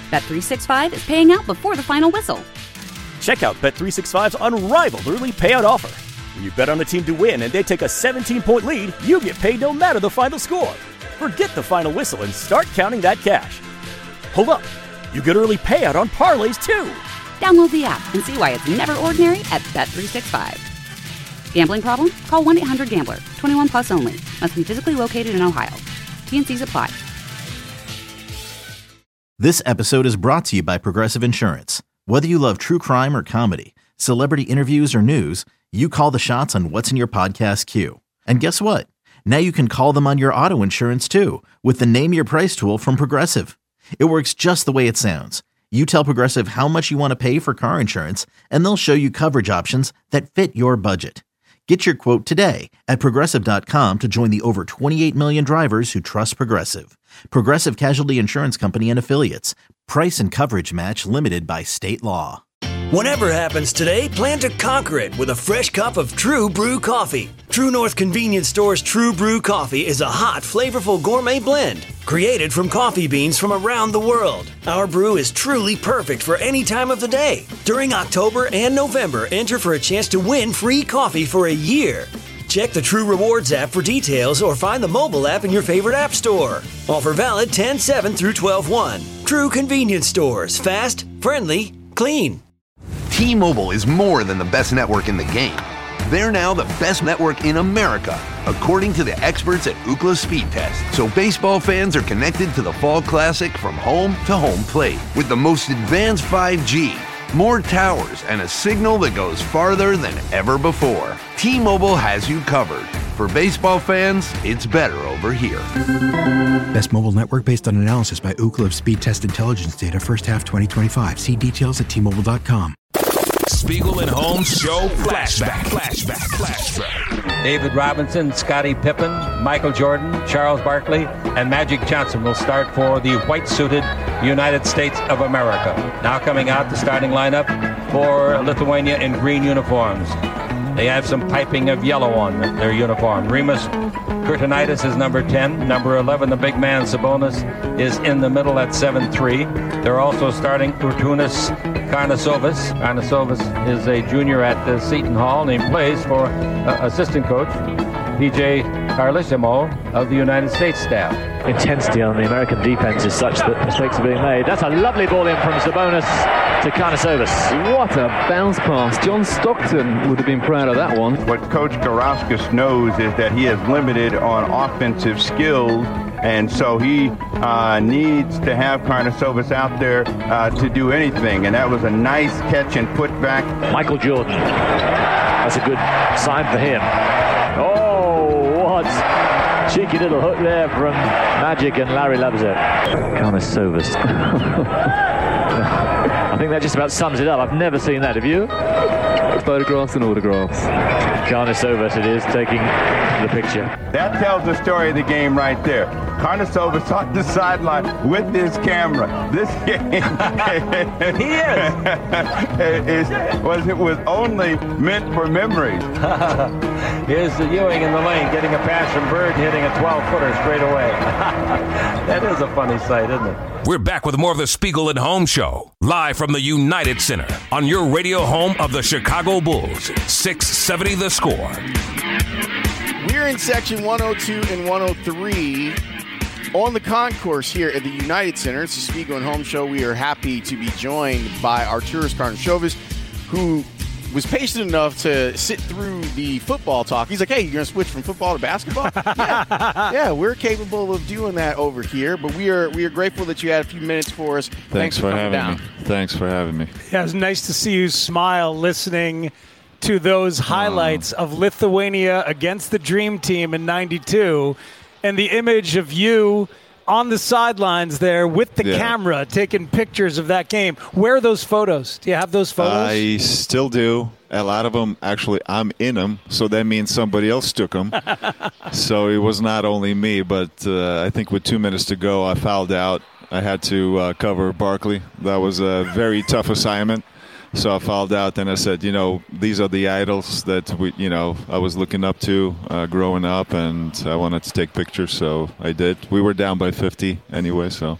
Bet365 is paying out before the final whistle. Check out Bet365's unrivaled early payout offer. When you bet on a team to win and they take a 17-point lead, you get paid no matter the final score. Forget the final whistle and start counting that cash. Hold up. You get early payout on parlays, too. Download the app and see why it's never ordinary at Bet365. Gambling problem? Call 1-800-GAMBLER. 21 plus only. Must be physically located in Ohio. T&Cs apply. This episode is brought to you by Progressive Insurance. Whether you love true crime or comedy, celebrity interviews or news, you call the shots on what's in your podcast queue. And guess what? Now you can call them on your auto insurance too with the Name Your Price tool from Progressive. It works just the way it sounds. You tell Progressive how much you want to pay for car insurance, and they'll show you coverage options that fit your budget. Get your quote today at Progressive.com to join the over 28 million drivers who trust Progressive. Progressive Casualty Insurance Company and Affiliates. Price and coverage match limited by state law. Whatever happens today, plan to conquer it with a fresh cup of True Brew coffee. True North Convenience Store's True Brew coffee is a hot, flavorful gourmet blend created from coffee beans from around the world. Our brew is truly perfect for any time of the day. During October and November, enter for a chance to win free coffee for a year. Check the True Rewards app for details or find the mobile app in your favorite app store. Offer valid 10/7 through 12/1. True Convenience Stores. Fast, friendly, clean. T-Mobile is more than the best network in the game. They're now the best network in America, according to the experts at Ookla Speed Test. So baseball fans are connected to the Fall Classic from home to home plate with the most advanced 5G, more towers, and a signal that goes farther than ever before. T-Mobile has you covered. For baseball fans, it's better over here. Best mobile network based on analysis by Ookla of Speed Test Intelligence data first half 2025. See details at T-Mobile.com. Spiegel and Holmes Show Flashback. David Robinson, Scottie Pippen, Michael Jordan, Charles Barkley, and Magic Johnson will start for the white-suited United States of America. Now coming out the starting lineup for Lithuania in green uniforms. They have some piping of yellow on their uniform. Rimas Kurtinaitis is number 10. Number 11, the big man Sabonis, is in the middle at 7'3". They're also starting Urtunas Karnasovas. Karnasovas is a junior at Seton Hall, and he plays for assistant coach PJ Carlesimo of the United States staff. Intensity on the American defense is such that mistakes are being made. That's a lovely ball in from Sabonis to Karnasovas. What a bounce pass. John Stockton would have been proud of that one. What Coach Garauskas knows is that he is limited on offensive skills, and so he needs to have Karnasovas out there to do anything, and that was a nice catch and put back. Michael Jordan. That's a good sign for him. Oh, what cheeky little hook there from Magic, and Larry loves it. Karnasovas. I think that just about sums it up. I've never seen that. Have you? Photographs and autographs. Karnasovas it is taking the picture. That tells the story of the game right there. Karnasovas on the sideline with his camera. This game He was only meant for memories. Here's the Ewing in the lane getting a pass from Bird, hitting a 12-footer straight away. That is a funny sight, isn't it? We're back with more of the Spiegel and Holmes Show, live from the United Center on your radio home of the Chicago Bulls, 670 The Score. We're in section 102 and 103 on the concourse here at the United Center. It's the Spiegel and Holmes Show. We are happy to be joined by Arturas Karnisovas, who was patient enough to sit through the football talk. He's like, hey, you're going to switch from football to basketball? Yeah, we're capable of doing that over here, but we are grateful that you had a few minutes for us. Thanks for coming down. Thanks for having me. Yeah, it was nice to see you smile listening to those highlights of Lithuania against the Dream Team in '92, and the image of you on the sidelines there with the camera taking pictures of that game. Where are those photos? Do you have those photos? I still do. A lot of them, actually, I'm in them, so that means somebody else took them. So it was not only me, but I think with 2 minutes to go, I fouled out. I had to cover Barkley. That was a very tough assignment. So I fouled out, and I said, these are the idols that I was looking up to growing up, and I wanted to take pictures, so I did. We were down by 50 anyway, so.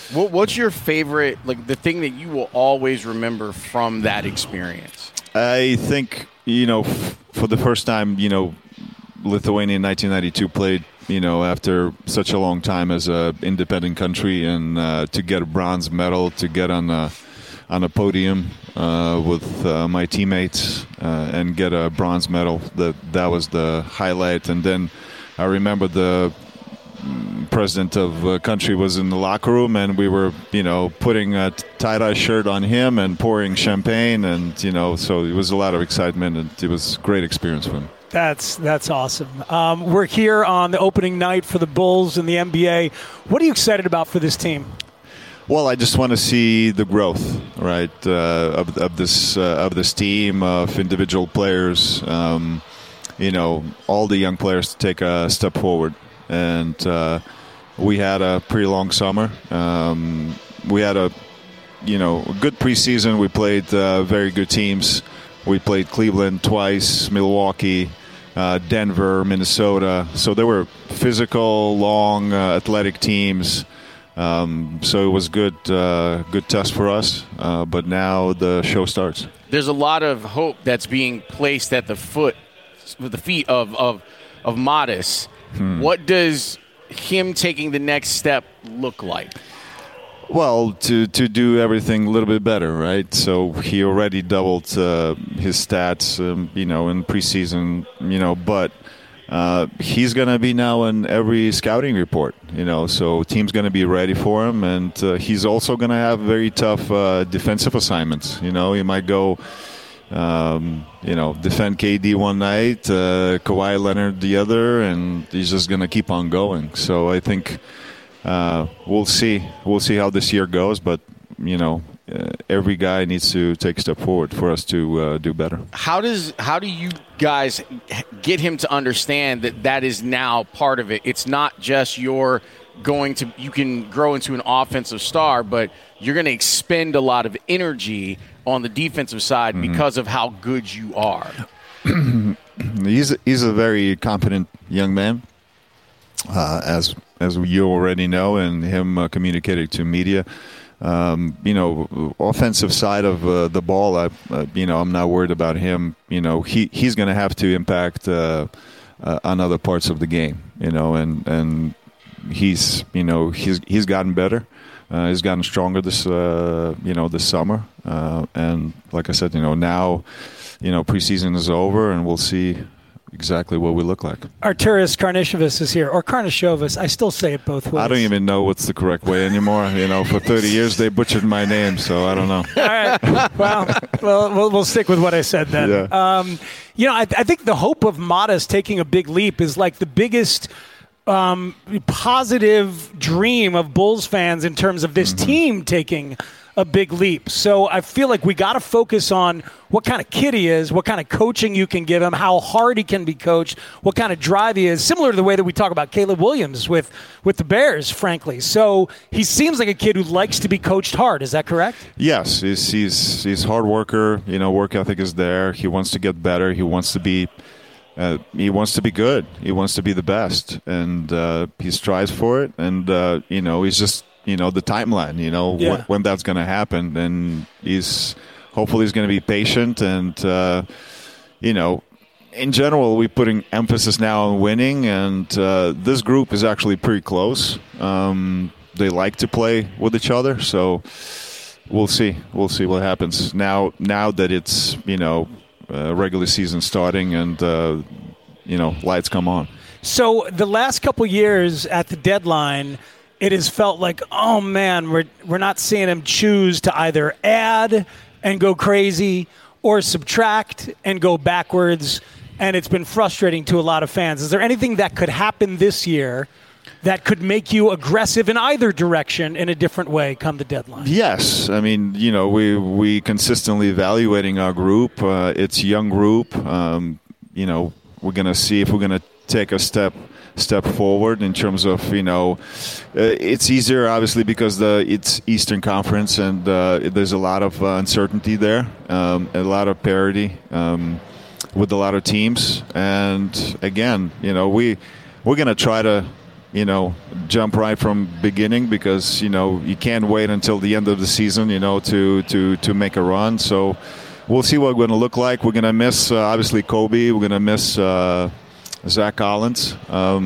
What's your favorite, like the thing that you will always remember from that experience? I think, for the first time, Lithuania in 1992 played, after such a long time as an independent country, and to get a bronze medal, to get on a podium with my teammates and get a bronze medal, that was the highlight. And then I remember the president of the country was in the locker room, and we were, putting a tie-dye shirt on him and pouring champagne, and, so it was a lot of excitement, and it was a great experience for him. That's awesome. We're here on the opening night for the Bulls in the NBA. What are you excited about for this team? Well, I just want to see the growth, right, of this team, of individual players, all the young players to take a step forward. And we had a pretty long summer. We had a good preseason. We played very good teams. We played Cleveland twice, Milwaukee, Denver, Minnesota. So they were physical, long, athletic teams. So it was good test for us. But now the show starts. There's a lot of hope that's being placed at the feet of Matas. What does him taking the next step look like? Well, to do everything a little bit better, right? So he already doubled his stats, in preseason, but he's going to be now in every scouting report, so team's going to be ready for him, and he's also going to have very tough defensive assignments. He might go defend KD one night, Kawhi Leonard the other, and he's just going to keep on going. So I think we'll see how this year goes, but every guy needs to take a step forward for us to do better. How do you guys get him to understand that is now part of it? It's not just you can grow into an offensive star, but you're going to expend a lot of energy on the defensive side because of how good you are. He's a very competent young man, as you already know, and him communicating to media. Offensive side of the ball, I'm not worried about him. He's going to have to impact on other parts of the game. And he's gotten better. He's gotten stronger this summer. And like I said, now, preseason is over, and we'll see exactly what we look like. Arturas Karnisovas is here, or Karnisovas. I still say it both ways. I don't even know what's the correct way anymore. For 30 years they butchered my name, so I don't know. All right. Well, we'll stick with what I said then. Yeah. I think the hope of Matas taking a big leap is like the biggest positive dream of Bulls fans in terms of this team taking a big leap. So I feel like we got to focus on what kind of kid he is, what kind of coaching you can give him, how hard he can be coached, what kind of drive he is, similar to the way that we talk about Caleb Williams with the Bears, frankly. So he seems like a kid who likes to be coached hard. Is that correct? Yes, he's a hard worker. Work ethic is there. He wants to get better. He wants to be good. He wants to be the best, and he strives for it. And he's just the timeline. When that's going to happen, and hopefully he's going to be patient. And in general, we're putting emphasis now on winning, and this group is actually pretty close. They like to play with each other, so we'll see what happens now that it's regular season starting, and lights come on. So the last couple years at the deadline, it has felt like, oh man, we're not seeing him choose to either add and go crazy or subtract and go backwards, and it's been frustrating to a lot of fans. Is there anything that could happen this year that could make you aggressive in either direction in a different way come the deadline? Yes. I mean, we consistently evaluating our group. It's a young group. We're going to see if we're going to take a step forward in terms of, it's easier, obviously, because it's Eastern Conference, and there's a lot of uncertainty there, a lot of parity with a lot of teams. And, again, we're going to try to jump right from beginning because, you can't wait until the end of the season, to make a run. So we'll see what we're going to look like. We're going to miss, obviously, Kobe. We're going to miss Zach Collins.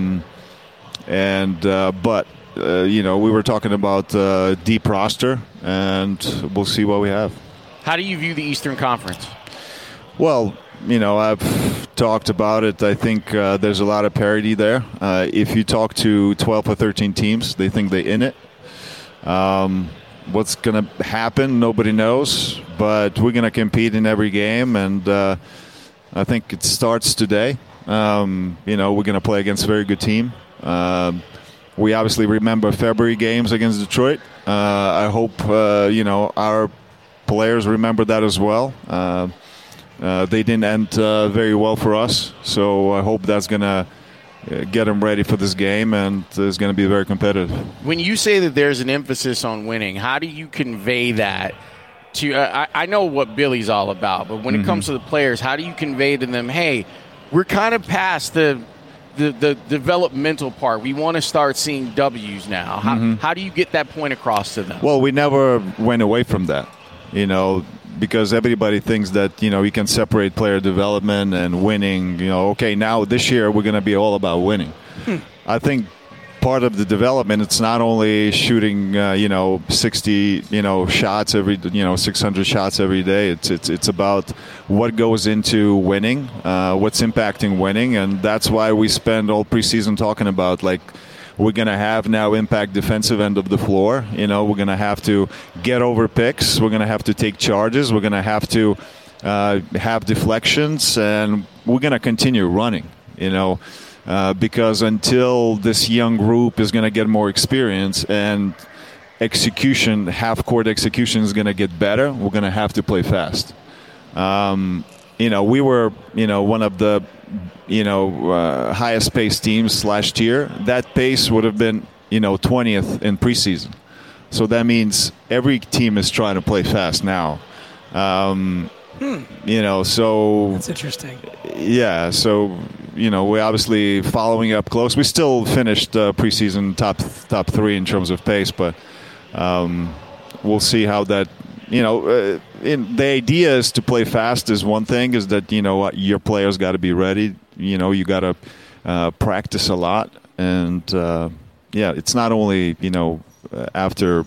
But we were talking about deep roster, and we'll see what we have. How do you view the Eastern Conference? Well, I've talked about it. I think there's a lot of parity there. If you talk to 12 or 13 teams, they think they're in it. What's going to happen, nobody knows. But we're going to compete in every game, and I think it starts today. We're going to play against a very good team. We obviously remember February games against Detroit. I hope, our players remember that as well. They didn't end very well for us, so I hope that's going to get them ready for this game, and it's going to be very competitive. When you say that there's an emphasis on winning, how do you convey that to I know what Billy's all about, but when it comes to the players, how do you convey to them, hey, we're kind of past the developmental part. We want to start seeing W's now. How do you get that point across to them? Well, we never went away from that, because everybody thinks that, you can separate player development and winning. Okay, now this year we're going to be all about winning. I think part of the development, it's not only shooting, 60, shots every, 600 shots every day. It's about what goes into winning, what's impacting winning. And that's why we spend all preseason talking about, we're going to have now impact defensive end of the floor. We're going to have to get over picks. We're going to have to take charges. We're going to have to have deflections. And we're going to continue running, because until this young group is going to get more experience and half-court execution is going to get better, we're going to have to play fast. We were, one of the highest paced teams last year. That pace would have been, 20th in preseason. So that means every team is trying to play fast now. So that's interesting. Yeah. So, we're obviously following up close. We still finished preseason top three in terms of pace, but we'll see how that. The idea is to play fast is one thing, is that, your players got to be ready. You got to practice a lot. And, it's not only, after,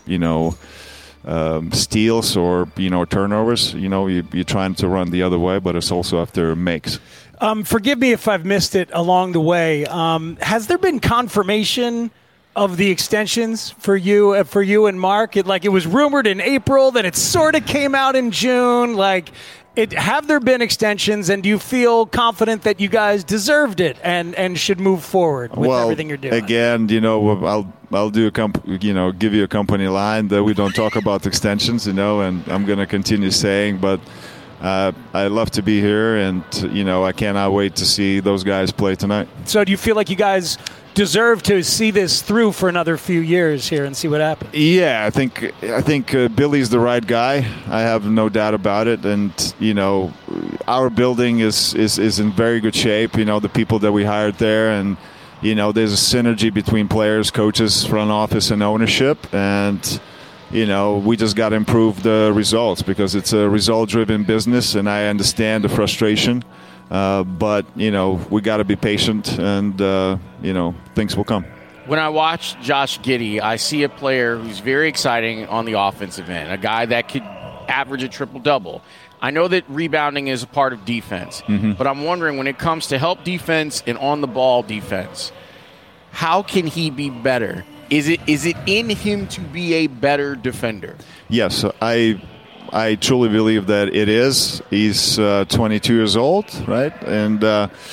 steals or, turnovers, you're trying to run the other way, but it's also after makes. Forgive me if I've missed it along the way. Has there been confirmation of the extensions for you and Mark? It was rumored in April, then it sort of came out in June. Have there been extensions, and do you feel confident that you guys deserved it and should move forward with everything you're doing? Again, I'll do give you a company line that we don't talk about extensions, and I'm going to continue saying, but I love to be here, and I cannot wait to see those guys play tonight. So do you feel like you guys deserve to see this through for another few years here and see what happens? Yeah, I think Billy's the right guy. I have no doubt about it. And our building is in very good shape. The people that we hired there, and there's a synergy between players, coaches, front office, and ownership. And we just got to improve the results, because it's a result-driven business, and I understand the frustration. But we got to be patient, and things will come. When I watch Josh Giddey, I see a player who's very exciting on the offensive end, a guy that could average a triple-double. I know that rebounding is a part of defense, but I'm wondering, when it comes to help defense and on-the-ball defense, how can he be better? Is it in him to be a better defender? Yes, I truly believe that it is. He's 22 years old, right? And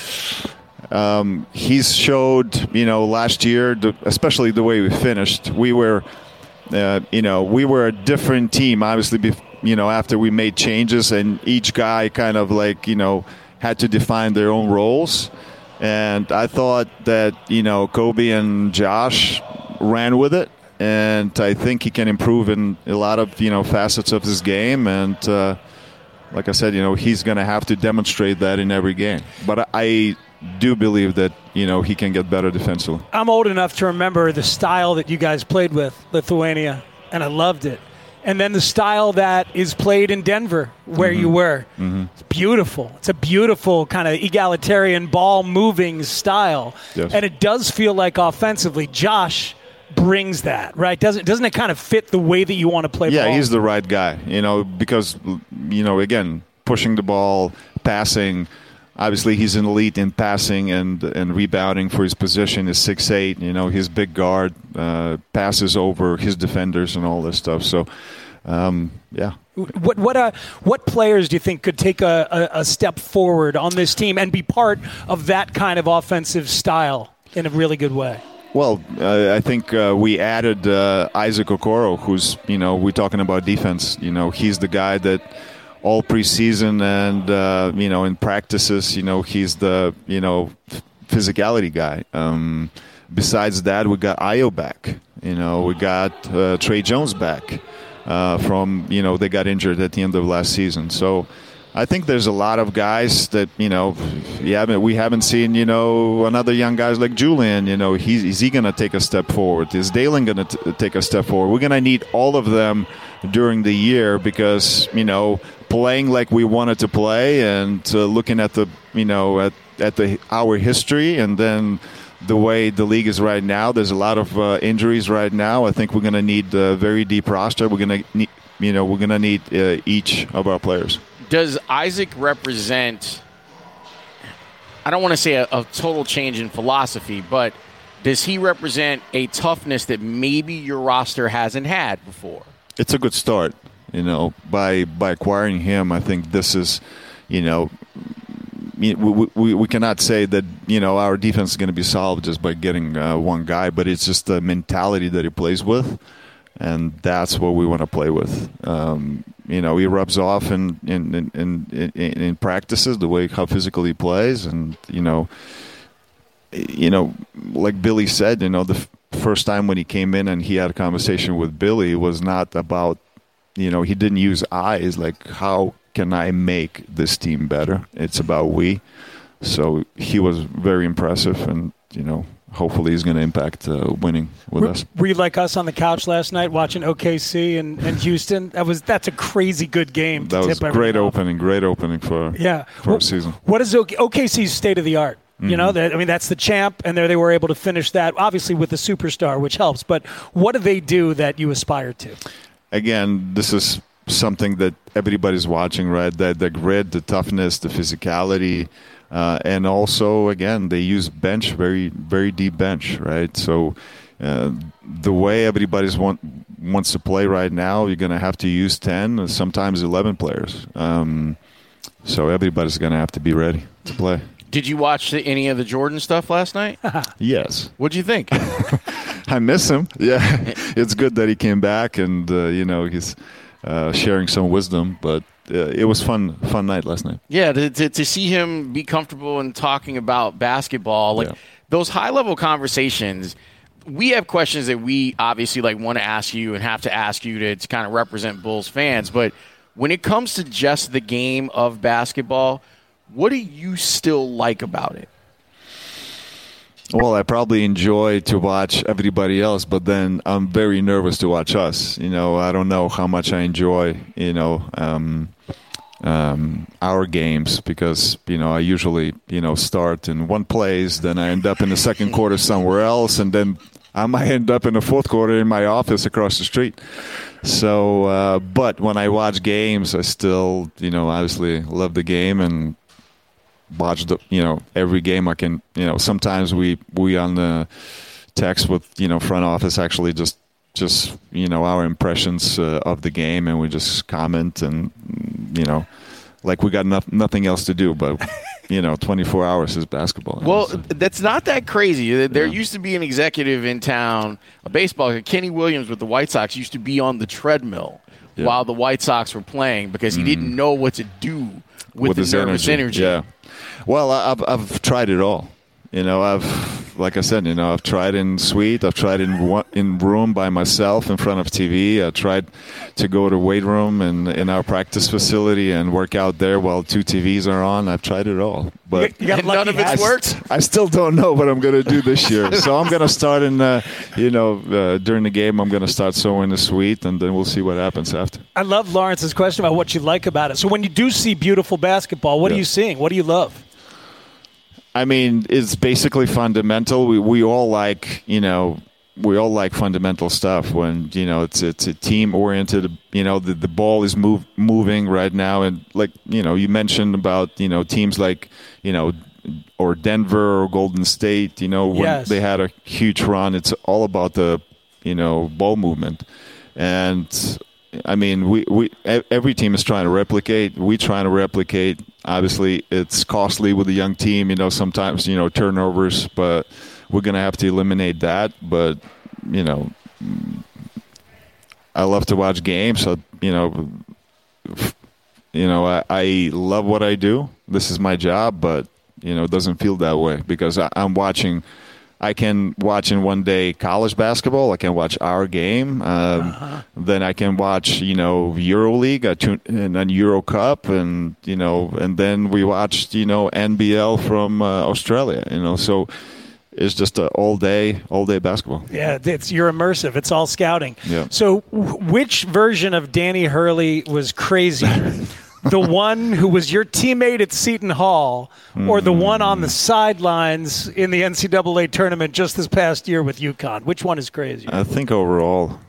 he's showed, last year, especially the way we finished, we were a different team, obviously, after we made changes, and each guy kind of had to define their own roles. And I thought that, Kobe and Josh ran with it. And I think he can improve in a lot of facets of his game, and like I said, he's going to have to demonstrate that in every game. But I do believe that, he can get better defensively. I'm old enough to remember the style that you guys played with, Lithuania, and I loved it. And then the style that is played in Denver, where you were. Mm-hmm. It's beautiful. It's a beautiful kind of egalitarian ball-moving style. Yes. And it does feel like offensively, Josh brings that, right? Doesn't it kind of fit the way that you want to play ball? Yeah, he's the right guy, because, again, pushing the ball, passing. Obviously, he's an elite in passing and rebounding for his position. Is 6'8", he's big guard, passes over his defenders and all this stuff. So, yeah. What players do you think could take a step forward on this team and be part of that kind of offensive style in a really good way? Well, I think we added Isaac Okoro, who's, we're talking about defense. He's the guy that all preseason and, in practices, he's the, physicality guy. Besides that, we got Ayo back. We got Trey Jones back from, they got injured at the end of last season. So I think there's a lot of guys that, we haven't seen, another young guys like Julian, is he going to take a step forward? Is Dalen going to take a step forward? We're going to need all of them during the year because, playing like we wanted to play and looking at the, at our history and then the way the league is right now, there's a lot of injuries right now. I think we're going to need a very deep roster. We're going to need, we're going to need each of our players. Does Isaac represent, I don't want to say a total change in philosophy, but does he represent a toughness that maybe your roster hasn't had before? It's a good start, by acquiring him. I think this is, we cannot say that, our defense is going to be solved just by getting one guy, but it's just the mentality that he plays with, and that's what we want to play with. He rubs off in practices, the way how physically he plays, and like Billy said, the first time when he came in and he had a conversation with Billy, it was not about, he didn't use eyes like how can I make this team better. It's about we. So he was very impressive, and hopefully he's going to impact winning with us. Were you like us on the couch last night watching OKC and Houston? That's a crazy good game. That was great opening for our season. What is OKC's state of the art? Mm-hmm. That's the champ, and there they were able to finish that, obviously with the superstar, which helps. But what do they do that you aspire to? Again, this is something that everybody's watching, right? The grit, the toughness, the physicality. And also, again, they use bench, very, very deep bench, right? So the way everybody wants to play right now, you're going to have to use 10, sometimes 11 players. So everybody's going to have to be ready to play. Did you watch any of the Jordan stuff last night? Yes. What'd you think? I miss him. Yeah, it's good that he came back and, he's sharing some wisdom, but it was fun night last night. Yeah, to see him be comfortable and talking about basketball, those high-level conversations, we have questions that we obviously want to ask you and have to ask you to kind of represent Bulls fans, but when it comes to just the game of basketball, what do you still like about it? Well, I probably enjoy to watch everybody else, but then I'm very nervous to watch us. I don't know how much I enjoy, our games because, I usually, start in one place, then I end up in the second quarter somewhere else, and then I might end up in the fourth quarter in my office across the street. So, but when I watch games, I still, obviously love the game and watch every game I can. Sometimes we on the text with front office actually just our impressions of the game, and we just comment and like we got nothing else to do, but 24 hours is basketball. Well, that's not that crazy. There used to be an executive in town, a baseball, Kenny Williams with the White Sox used to be on the treadmill while the White Sox were playing because he didn't know what to do with the nervous energy. Yeah. Well, I've tried it all. like I said, I've tried in suite, I've tried in room by myself in front of TV. I tried to go to weight room and in our practice facility and work out there while 2 TVs are on. I've tried it all, but none of it's worked. I still don't know what I'm going to do this year. So I'm going to start in, during the game, I'm going to start sewing the suite, and then we'll see what happens after. I love Lawrence's question about what you like about it. So when you do see beautiful basketball, what are you seeing? What do you love? I mean, it's basically fundamental. We all like, fundamental stuff when, it's a team oriented, the ball is moving right now. And like, you mentioned about, teams like, or Denver or Golden State, when they had a huge run, it's all about the, ball movement. And I mean, every team is trying to replicate. We trying to replicate. Obviously, it's costly with a young team. Sometimes turnovers, but we're gonna have to eliminate that. But I love to watch games. So I love what I do. This is my job, but it doesn't feel that way because I'm watching. I can watch in one day college basketball. I can watch our game. Then I can watch, EuroLeague and then Euro Cup, and and then we watched, NBL from Australia. So it's just all day basketball. Yeah, you're immersive. It's all scouting. Yeah. So, which version of Danny Hurley was crazy? The one who was your teammate at Seton Hall, or the one on the sidelines in the NCAA tournament just this past year with UConn? Which one is crazy? I think overall,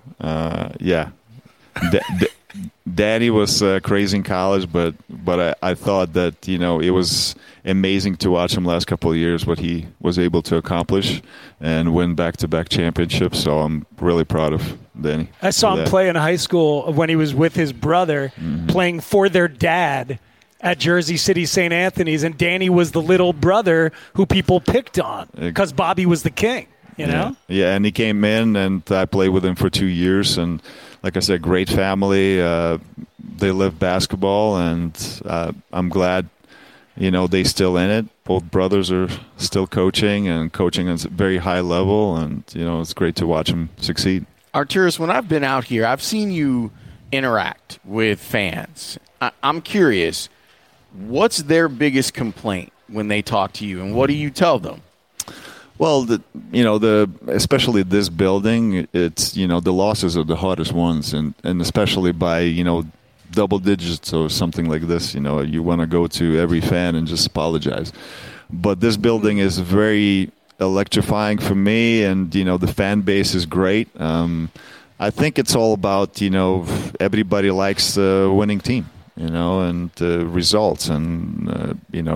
Danny was crazy in college, but I thought that it was amazing to watch him last couple of years, what he was able to accomplish and win back-to-back championships. So I'm really proud of Danny. I saw him play in high school when he was with his brother playing for their dad at Jersey City St. Anthony's, and Danny was the little brother who people picked on because Bobby was the king, Yeah, and he came in, and I played with him for 2 years, and like I said, great family. They live basketball, and I'm glad, they still in it. Both brothers are still coaching at a very high level, and, it's great to watch them succeed. Arturas, when I've been out here, I've seen you interact with fans. I'm curious, what's their biggest complaint when they talk to you, and what do you tell them? Well, especially this building, it's, the losses are the hardest ones, and especially by, double digits or something like this, you want to go to every fan and just apologize. But this building is very electrifying for me, and, the fan base is great. I think it's all about, everybody likes the winning team, and results. And,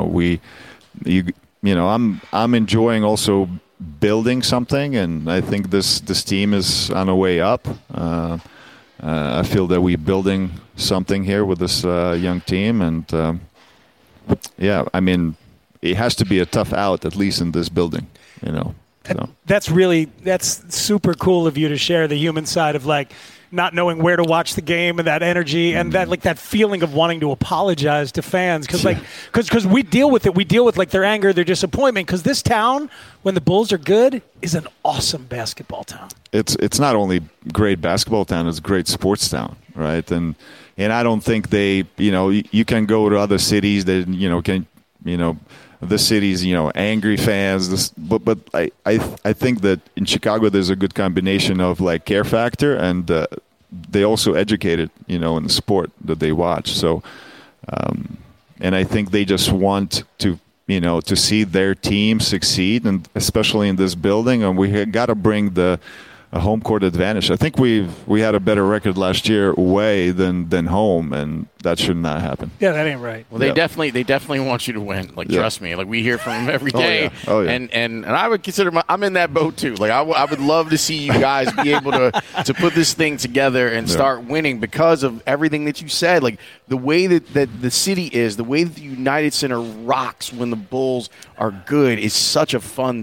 I'm enjoying also building something, and I think this team is on a way up. I feel that we're building something here with this young team, and I mean, it has to be a tough out, at least in this building, So. That's super cool of you to share the human side of not knowing where to watch the game and that energy and that feeling of wanting to apologize to fans because we deal with it. We deal with their anger, their disappointment, because this town, when the Bulls are good, is an awesome basketball town. It's not only great basketball town, it's a great sports town, right? And I don't think they, you can go to other cities that the city's, angry fans. But I think that in Chicago there's a good combination of care factor, and they also educated, in the sport that they watch. So, and I think they just want to, to see their team succeed, and especially in this building. And we got to bring a home court advantage. I think we had a better record last year away than home, and that should not happen. Yeah, that ain't right. Well, they definitely want you to win. Trust me. We hear from them every day. Oh, yeah. And I would consider I'm in that boat too. I would love to see you guys be able to put this thing together and start winning because of everything that you said. The way that the city is, the way that the United Center rocks when the Bulls are good is such a fun thing.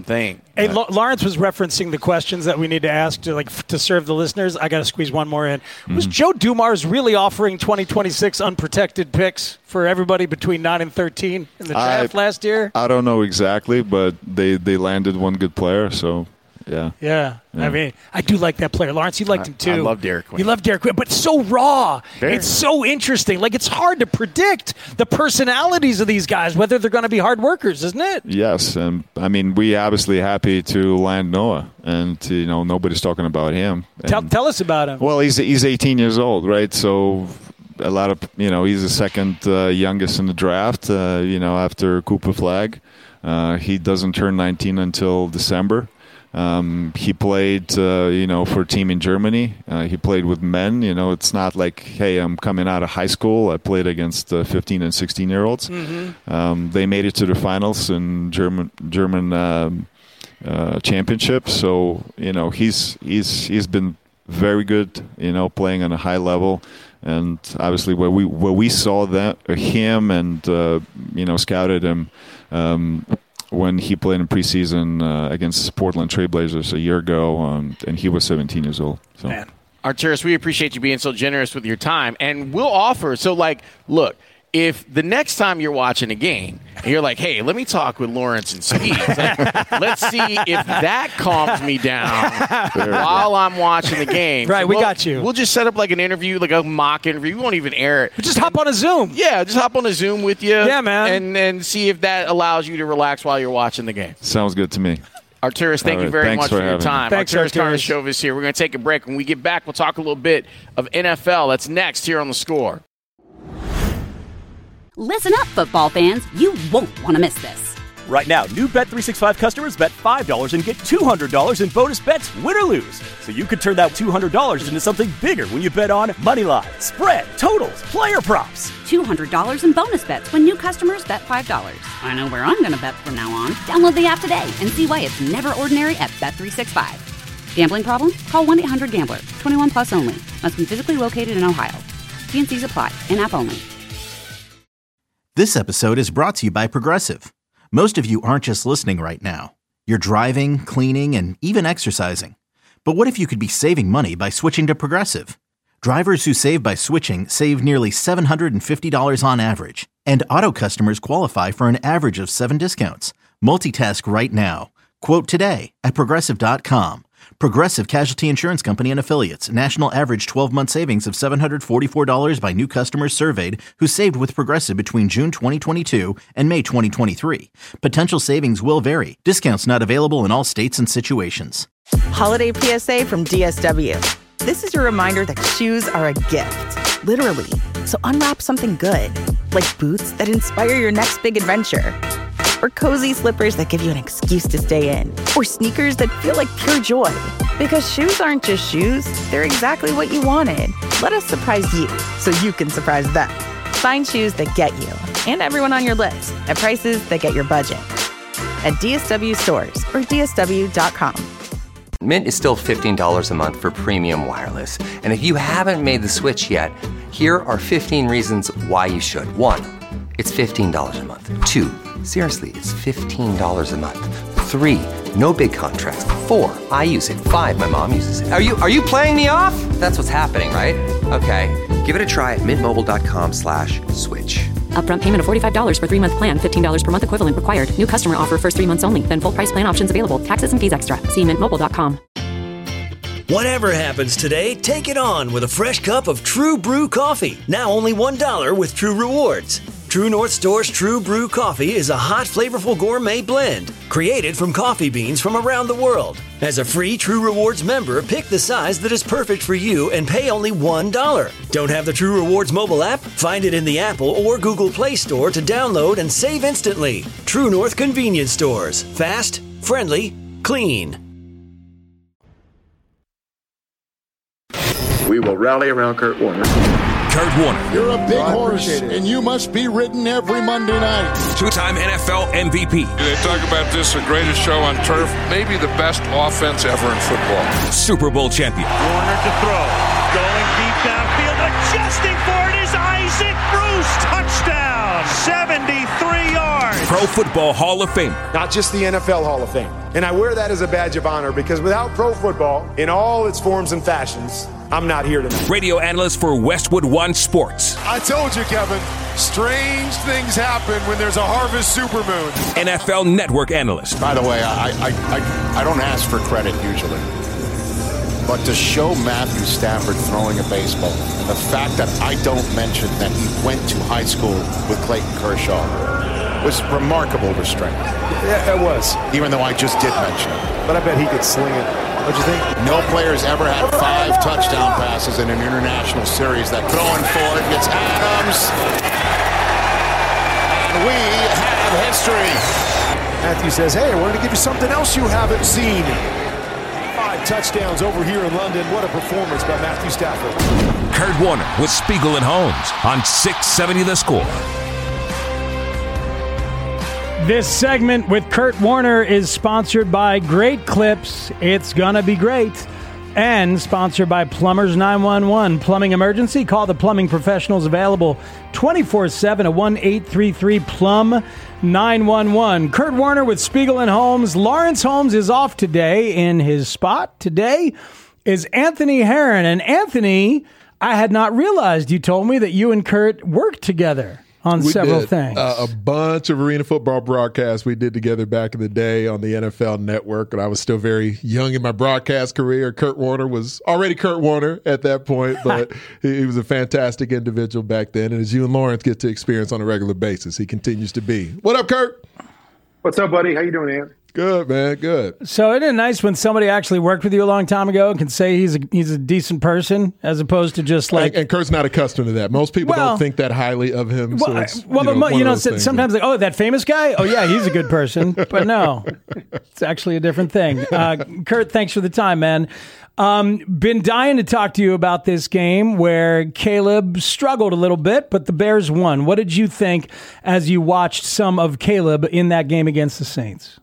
Hey, Lawrence was referencing the questions that we need to ask to serve the listeners. I got to squeeze one more in. Was Joe Dumars really offering 2026 unprotected picks for everybody between 9 and 13 in the draft last year? I don't know exactly, but they landed one good player, so yeah. I mean, I do like that player. Lawrence, you liked him too. I love Derek Quinn. You love Derek Quinn, but so raw. It's so interesting. Like, it's hard to predict the personalities of these guys, whether they're going to be hard workers, isn't it? Yes, and I mean, we obviously happy to land Noah, and nobody's talking about him. Tell us about him. Well, he's 18 years old, right? So a lot of he's the second youngest in the draft. After Cooper Flagg, he doesn't turn 19 until December. He played, for a team in Germany. He played with men. It's not like, hey, I'm coming out of high school. I played against 15 and 16-year-olds. They made it to the finals in German championship. So he's been very good. Playing on a high level. And obviously, where we saw him and scouted him. When he played in preseason against Portland Trailblazers a year ago, and he was 17 years old. So. Man. Arturas, we appreciate you being so generous with your time. And we'll offer, look, if the next time you're watching a game and you're like, hey, let me talk with Lawrence and Steve, let's see if that calms me down while I'm watching the game. Right, we got you. We'll just set up like an interview, like a mock interview. We won't even air it. Just hop on a Zoom. Yeah, just hop on a Zoom with you. Yeah, man. And see if that allows you to relax while you're watching the game. Sounds good to me. Arturas, thank you very much for your time. Thanks, Arturas Karnisovas here. We're going to take a break. When we get back, we'll talk a little bit of NFL. That's next here on The Score. Listen up, football fans. You won't want to miss this. Right now, new Bet365 customers bet $5 and get $200 in bonus bets, win or lose. So you could turn that $200 into something bigger when you bet on money line, spread, totals, player props. $200 in bonus bets when new customers bet $5. I know where I'm going to bet from now on. Download the app today and see why it's never ordinary at Bet365. Gambling problem? Call 1-800-GAMBLER. 21 plus only. Must be physically located in Ohio. T&Cs apply. In-app only. This episode is brought to you by Progressive. Most of you aren't just listening right now. You're driving, cleaning, and even exercising. But what if you could be saving money by switching to Progressive? Drivers who save by switching save nearly $750 on average. And auto customers qualify for an average of 7 discounts. Multitask right now. Quote today at Progressive.com. Progressive Casualty Insurance Company and Affiliates. National average 12-month savings of $744 by new customers surveyed who saved with Progressive between June 2022 and May 2023. Potential savings will vary. Discounts not available in all states and situations. Holiday PSA from DSW. This is your reminder that shoes are a gift. Literally. So unwrap something good. Like boots that inspire your next big adventure. Or cozy slippers that give you an excuse to stay in. Or sneakers that feel like pure joy. Because shoes aren't just shoes, they're exactly what you wanted. Let us surprise you so you can surprise them. Find shoes that get you and everyone on your list at prices that get your budget. At DSW stores or DSW.com. Mint is still $15 a month for premium wireless. And if you haven't made the switch yet, here are 15 reasons why you should. 1, it's $15 a month. 2, seriously, it's $15 a month. 3, no big contrast. 4, I use it. 5, my mom uses it. Are you playing me off? That's what's happening, right? Okay, give it a try at mintmobile.com/switch. Upfront payment of $45 for 3-month plan. $15 per month equivalent required. New customer offer first 3 months only. Then full price plan options available. Taxes and fees extra. See mintmobile.com. Whatever happens today, take it on with a fresh cup of True Brew coffee. Now only $1 with True Rewards. True North Store's True Brew Coffee is a hot, flavorful gourmet blend created from coffee beans from around the world. As a free True Rewards member, pick the size that is perfect for you and pay only $1. Don't have the True Rewards mobile app? Find it in the Apple or Google Play Store to download and save instantly. True North Convenience Stores. Fast, friendly, clean. We will rally around Kurt Warner. Kurt Warner. You're a big horse, and you must be ridden every Monday night. 2-time NFL MVP. They talk about this, the greatest show on turf, maybe the best offense ever in football. Super Bowl champion. Warner to throw. Going deep downfield. Adjusting for it is Isaac Bruce. Touchdown. 73 yards. Pro Pro Football Hall of Famer. Not just the NFL Hall of Fame. And I wear that as a badge of honor because without pro football, in all its forms and fashions, I'm not here tonight. Radio analyst for Westwood One Sports. I told you, Kevin, strange things happen when there's a harvest supermoon. NFL Network analyst. By the way, I don't ask for credit usually. But to show Matthew Stafford throwing a baseball, and the fact that I don't mention that he went to high school with Clayton Kershaw was remarkable restraint. Yeah, it was. Even though I just did mention it. But I bet he could sling it. What'd you think? No player's ever had 5 touchdown passes in an international series. That throwing for it gets Adams. And we have history. Matthew says, hey, I wanted to give you something else you haven't seen. 5 touchdowns over here in London. What a performance by Matthew Stafford. Kurt Warner with Spiegel and Holmes on 670 The Score. This segment with Kurt Warner is sponsored by Great Clips. It's gonna be great. And sponsored by Plumbers 911. Plumbing emergency? Call the plumbing professionals available 24/7 at 1-833-PLUM-911. Kurt Warner with Spiegel and Holmes. Lawrence Holmes is off today in his spot. Today is Anthony Herron. And Anthony, I had not realized you told me that you and Kurt worked together on several things. A bunch of arena football broadcasts we did together back in the day on the NFL Network, and I was still very young in my broadcast career. Kurt Warner was already Kurt Warner at that point, but he was a fantastic individual back then, and as you and Lawrence get to experience on a regular basis, he continues to be. What up, Kurt? What's up, buddy? How you doing, Ant? Good, man. Good. So isn't it nice when somebody actually worked with you a long time ago and can say he's a decent person as opposed to just like... And Kurt's not accustomed to that. Most people don't think that highly of him. Sometimes like, oh, that famous guy? Oh, yeah, he's a good person. But no, it's actually a different thing. Kurt, thanks for the time, man. Been dying to talk to you about this game where Caleb struggled a little bit, but the Bears won. What did you think as you watched some of Caleb in that game against the Saints?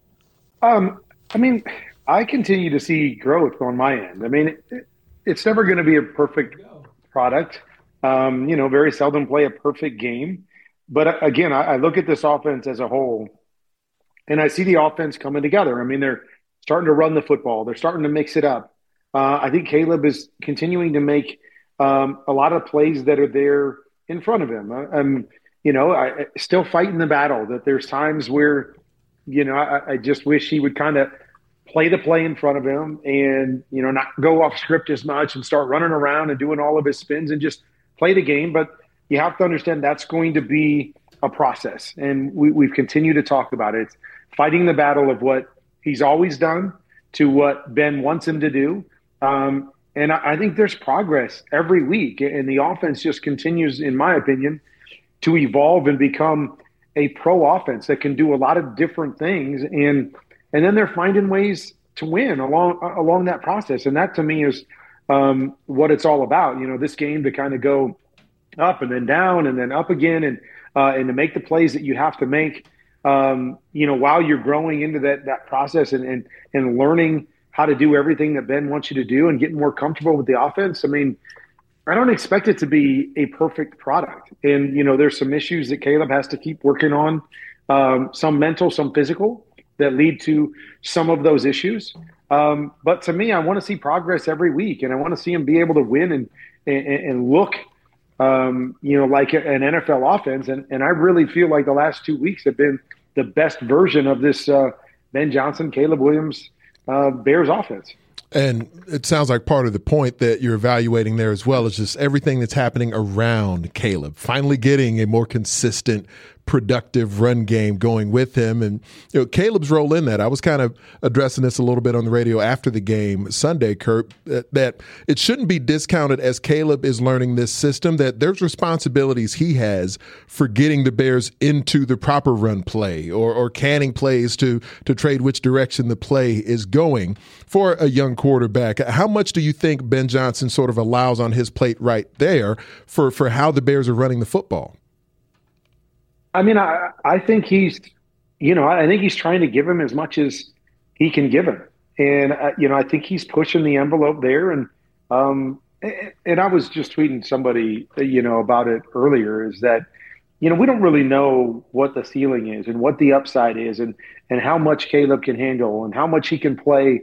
I mean, I continue to see growth on my end. I mean, it's never going to be a perfect product. Very seldom play a perfect game. But again, I look at this offense as a whole, and I see the offense coming together. I mean, they're starting to run the football. They're starting to mix it up. I think Caleb is continuing to make a lot of plays that are there in front of him. I still fighting the battle. That there's times where I just wish he would kind of play the play in front of him and, not go off script as much and start running around and doing all of his spins and just play the game. But you have to understand that's going to be a process. And we've continued to talk about it. It's fighting the battle of what he's always done to what Ben wants him to do. And I think there's progress every week. And the offense just continues, in my opinion, to evolve and become a pro offense that can do a lot of different things, and then they're finding ways to win along that process, and that to me is what it's all about. This game to kind of go up and then down and then up again, and to make the plays that you have to make, while you're growing into that process and learning how to do everything that Ben wants you to do and getting more comfortable with the offense. I mean, I don't expect it to be a perfect product. And, there's some issues that Caleb has to keep working on, some mental, some physical, that lead to some of those issues. But to me, I want to see progress every week, and I want to see him be able to win and look, like an NFL offense. And I really feel like the last 2 weeks have been the best version of this Ben Johnson, Caleb Williams, Bears offense. And it sounds like part of the point that you're evaluating there as well is just everything that's happening around Caleb, finally getting a more consistent, productive run game going with him. And, Caleb's role in that, I was kind of addressing this a little bit on the radio after the game Sunday, Kurt, that it shouldn't be discounted as Caleb is learning this system, that there's responsibilities he has for getting the Bears into the proper run play or canning plays to trade which direction the play is going for a young quarterback. How much do you think Ben Johnson sort of allows on his plate right there for how the Bears are running the football? I mean, I think he's trying to give him as much as he can give him. And, I think he's pushing the envelope there. And I was just tweeting somebody, about it earlier, is that, we don't really know what the ceiling is and what the upside is and how much Caleb can handle and how much he can play,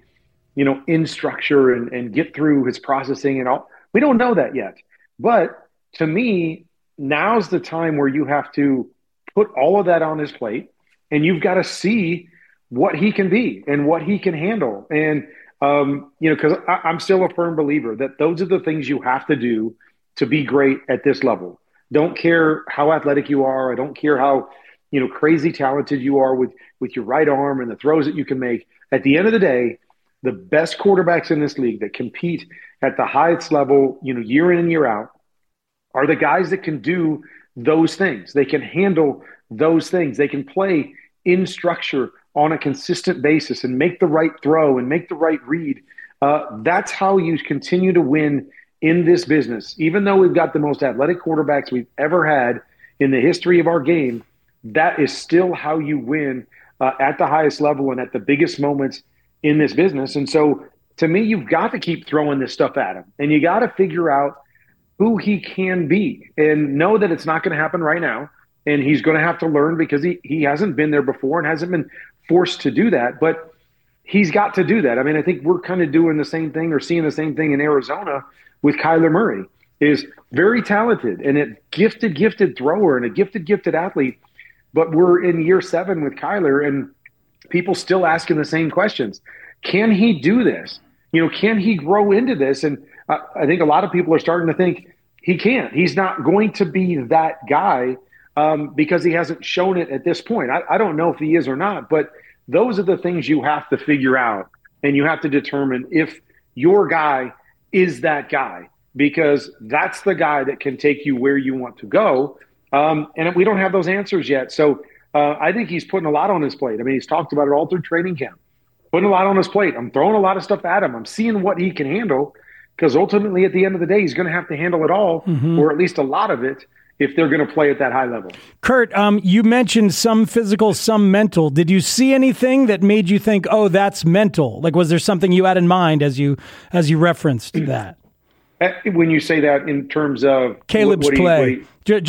in structure and get through his processing and all. We don't know that yet. But to me, now's the time where you have to put all of that on his plate and you've got to see what he can be and what he can handle. And, because I'm still a firm believer that those are the things you have to do to be great at this level. Don't care how athletic you are. I don't care how, crazy talented you are with your right arm and the throws that you can make. At the end of the day, the best quarterbacks in this league that compete at the highest level, year in and year out, are the guys that can do those things. They can handle those things. They can play in structure on a consistent basis and make the right throw and make the right read. That's how you continue to win in this business. Even though we've got the most athletic quarterbacks we've ever had in the history of our game, that is still how you win at the highest level and at the biggest moments in this business. And so to me, you've got to keep throwing this stuff at him and you got to figure out who he can be and know that it's not going to happen right now. And he's going to have to learn because he hasn't been there before and hasn't been forced to do that, but he's got to do that. I mean, I think we're kind of doing the same thing or seeing the same thing in Arizona with Kyler Murray. Is very talented and a gifted thrower and a gifted athlete. But we're in year 7 with Kyler and people still asking the same questions. Can he do this? Can he grow into this? And I think a lot of people are starting to think he can't. He's not going to be that guy because he hasn't shown it at this point. I don't know if he is or not, but those are the things you have to figure out. And you have to determine if your guy is that guy, because that's the guy that can take you where you want to go. And we don't have those answers yet. So I think he's putting a lot on his plate. I mean, he's talked about it all through training camp, putting a lot on his plate. I'm throwing a lot of stuff at him. I'm seeing what he can handle because ultimately at the end of the day, he's going to have to handle it all or at least a lot of it if they're going to play at that high level. Kurt, you mentioned some physical, some mental. Did you see anything that made you think, oh, that's mental? Like, was there something you had in mind as you referenced that? When you say that in terms of Caleb's play,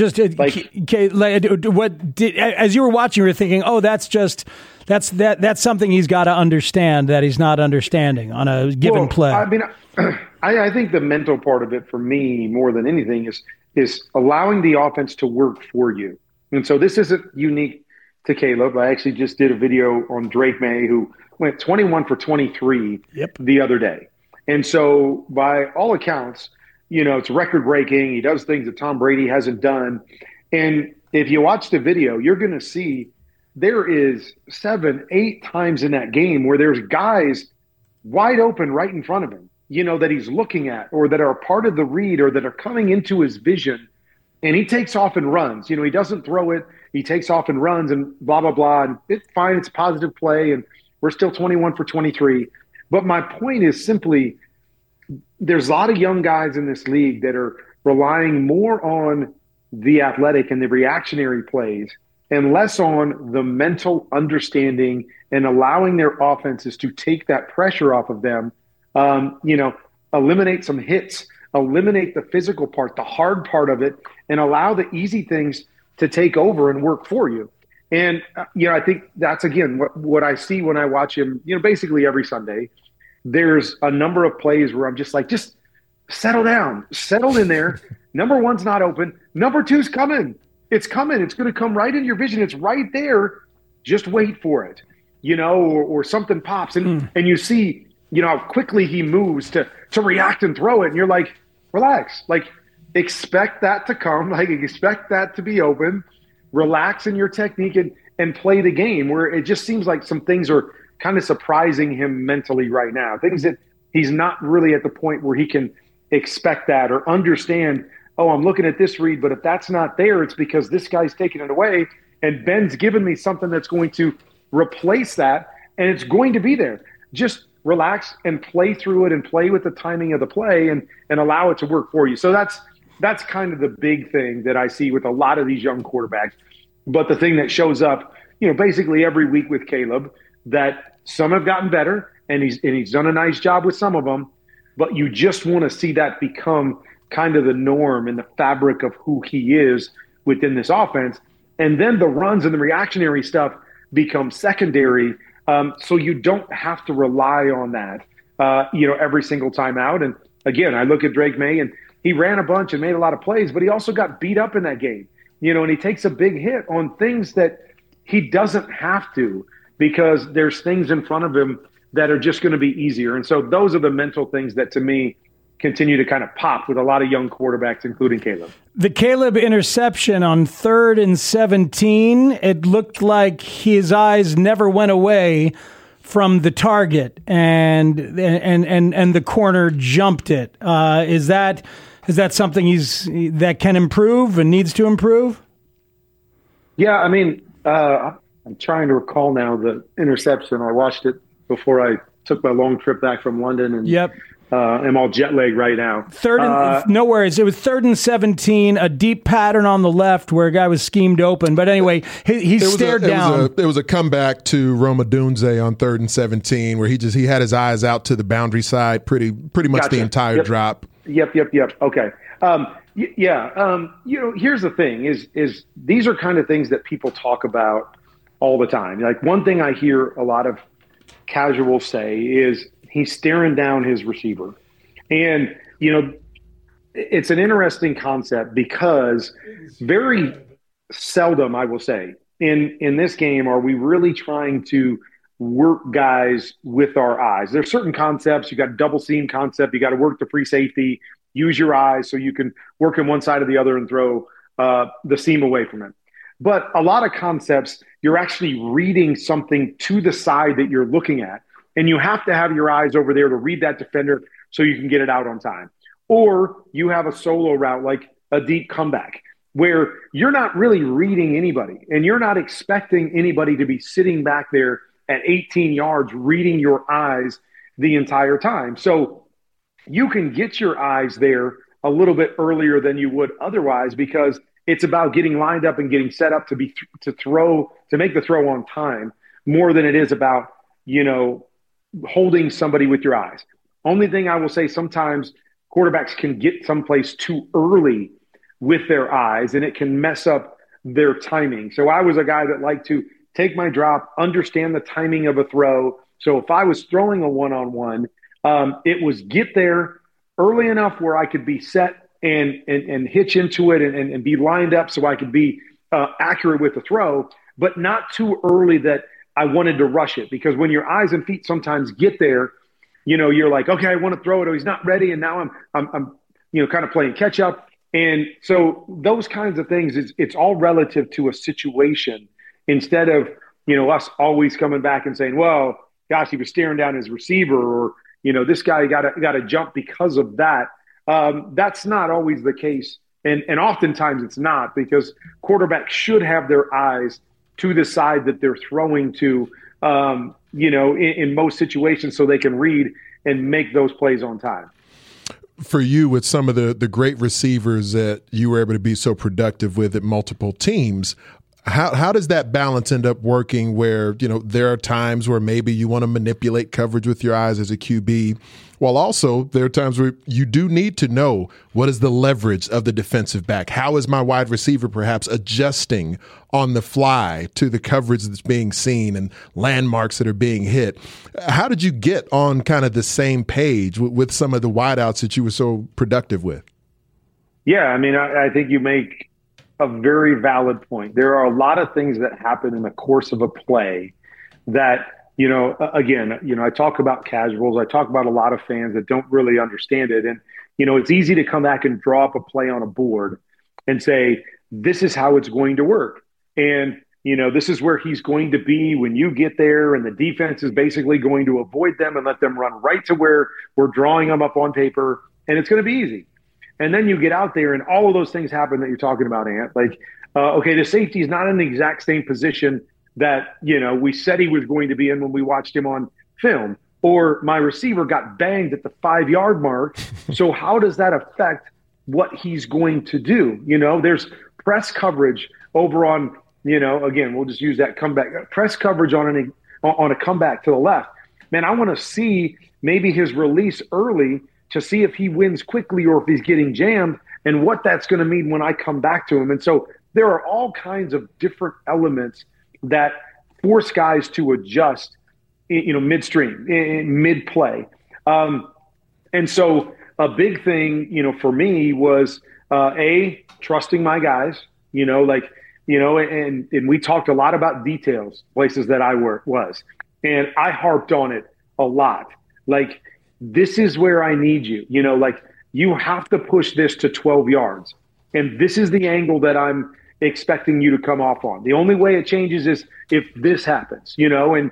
as you were watching, you were thinking, oh, that's something he's got to understand that he's not understanding on a given play. I mean, I think the mental part of it for me more than anything is allowing the offense to work for you. And so this isn't unique to Caleb. I actually just did a video on Drake May, who went 21 for 23 the other day. And so by all accounts, it's record-breaking. He does things that Tom Brady hasn't done. And if you watch the video, you're going to see there is 7-8 times in that game where there's guys wide open right in front of him, that he's looking at or that are part of the read or that are coming into his vision. And he takes off and runs. He doesn't throw it. He takes off and runs and blah, blah, blah. And it's fine. It's a positive play. And we're still 21 for 23. But my point is simply there's a lot of young guys in this league that are relying more on the athletic and the reactionary plays and less on the mental understanding and allowing their offenses to take that pressure off of them, eliminate some hits, eliminate the physical part, the hard part of it, and allow the easy things to take over and work for you. And, I think that's, again, what I see when I watch him, basically every Sunday. There's a number of plays where I'm just like, just settle down, settle in there. Number 1's not open. Number 2's coming. It's coming. It's going to come right in your vision. It's right there. Just wait for it, or something pops. And you see, how quickly he moves to react and throw it. And you're like, relax, expect that to come, expect that to be open, relax in your technique and play the game, where it just seems like some things are kind of surprising him mentally right now. Things that he's not really at the point where he can expect that or understand, oh, I'm looking at this read, but if that's not there, it's because this guy's taking it away and Ben's given me something that's going to replace that, and it's going to be there. Just relax and play through it and play with the timing of the play and allow it to work for you. So that's kind of the big thing that I see with a lot of these young quarterbacks. But the thing that shows up, basically every week with Caleb, that some have gotten better and he's done a nice job with some of them, but you just want to see that become kind of the norm and the fabric of who he is within this offense. And then the runs and the reactionary stuff become secondary. So you don't have to rely on that, every single time out. And again, I look at Drake May, and he ran a bunch and made a lot of plays, but he also got beat up in that game, and he takes a big hit on things that he doesn't have to, because there's things in front of him that are just going to be easier. And so those are the mental things that, to me, continue to kind of pop with a lot of young quarterbacks, including Caleb. The Caleb interception on 3rd and 17, it looked like his eyes never went away from the target, and the corner jumped it. Is that something that can improve and needs to improve? Yeah, I mean, I'm trying to recall now the interception. I watched it before I took my long trip back from London, and yep. I'm all jet lagged right now. No worries. It was 3rd and 17, a deep pattern on the left where a guy was schemed open. But anyway, he stared down. It was a comeback to Roma Dunze on 3rd and 17 where he had his eyes out to the boundary side pretty much Gotcha. the entire drop. Yep. Okay. Here's the thing is these are kind of things that people talk about all the time. Like, one thing I hear a lot of casuals say is he's staring down his receiver. And, it's an interesting concept, because very seldom, I will say, in this game are we really trying to work guys with our eyes. There's certain concepts. You got double seam concept. You got to work the free safety, use your eyes so you can work in one side or the other and throw the seam away from it. But a lot of concepts, you're actually reading something to the side that you're looking at, and you have to have your eyes over there to read that defender so you can get it out on time. Or you have a solo route like a deep comeback where you're not really reading anybody, and you're not expecting anybody to be sitting back there at 18 yards reading your eyes the entire time. So you can get your eyes there a little bit earlier than you would otherwise, because it's about getting lined up and getting set up to make the throw on time, more than it is about, holding somebody with your eyes. Only thing I will say, sometimes quarterbacks can get someplace too early with their eyes, and it can mess up their timing. So I was a guy that liked to take my drop, understand the timing of a throw. So if I was throwing a one-on-one, it was get there early enough where I could be set and hitch into it and be lined up so I could be accurate with the throw, but not too early that I wanted to rush it. Because when your eyes and feet sometimes get there, you're like, okay, I want to throw it. Oh, he's not ready. And now I'm kind of playing catch up. And so those kinds of things, it's all relative to a situation, instead of, us always coming back and saying, well, gosh, he was staring down his receiver, or, this guy got to jump because of that. That's not always the case. And oftentimes it's not, because quarterbacks should have their eyes to the side that they're throwing to, in most situations, so they can read and make those plays on time. For you, with some of the great receivers that you were able to be so productive with at multiple teams, how does that balance end up working where, there are times where maybe you want to manipulate coverage with your eyes as a QB, while also there are times where you do need to know what is the leverage of the defensive back? How is my wide receiver perhaps adjusting on the fly to the coverage that's being seen and landmarks that are being hit? How did you get on kind of the same page with some of the wideouts that you were so productive with? Yeah, I mean, I think you make a very valid point. There are a lot of things that happen in the course of a play that, I talk about casuals. I talk about a lot of fans that don't really understand it. And, it's easy to come back and draw up a play on a board and say, this is how it's going to work. And, this is where he's going to be when you get there. And the defense is basically going to avoid them and let them run right to where we're drawing them up on paper. And it's going to be easy. And then you get out there and all of those things happen that you're talking about, Ant. Like, the safety is not in the exact same position that, we said he was going to be in when we watched him on film. Or my receiver got banged at the 5-yard mark. So how does that affect what he's going to do? There's press coverage over on, again, we'll just use that comeback. Press coverage on a comeback to the left. Man, I want to see maybe his release early to see if he wins quickly or if he's getting jammed and what that's going to mean when I come back to him. And so there are all kinds of different elements that force guys to adjust, midstream, mid-play. And so a big thing, for me was, trusting my guys, and we talked a lot about details, places that I was, and I harped on it a lot. Like, this is where I need you, you have to push this to 12 yards. And this is the angle that I'm expecting you to come off on. The only way it changes is if this happens, and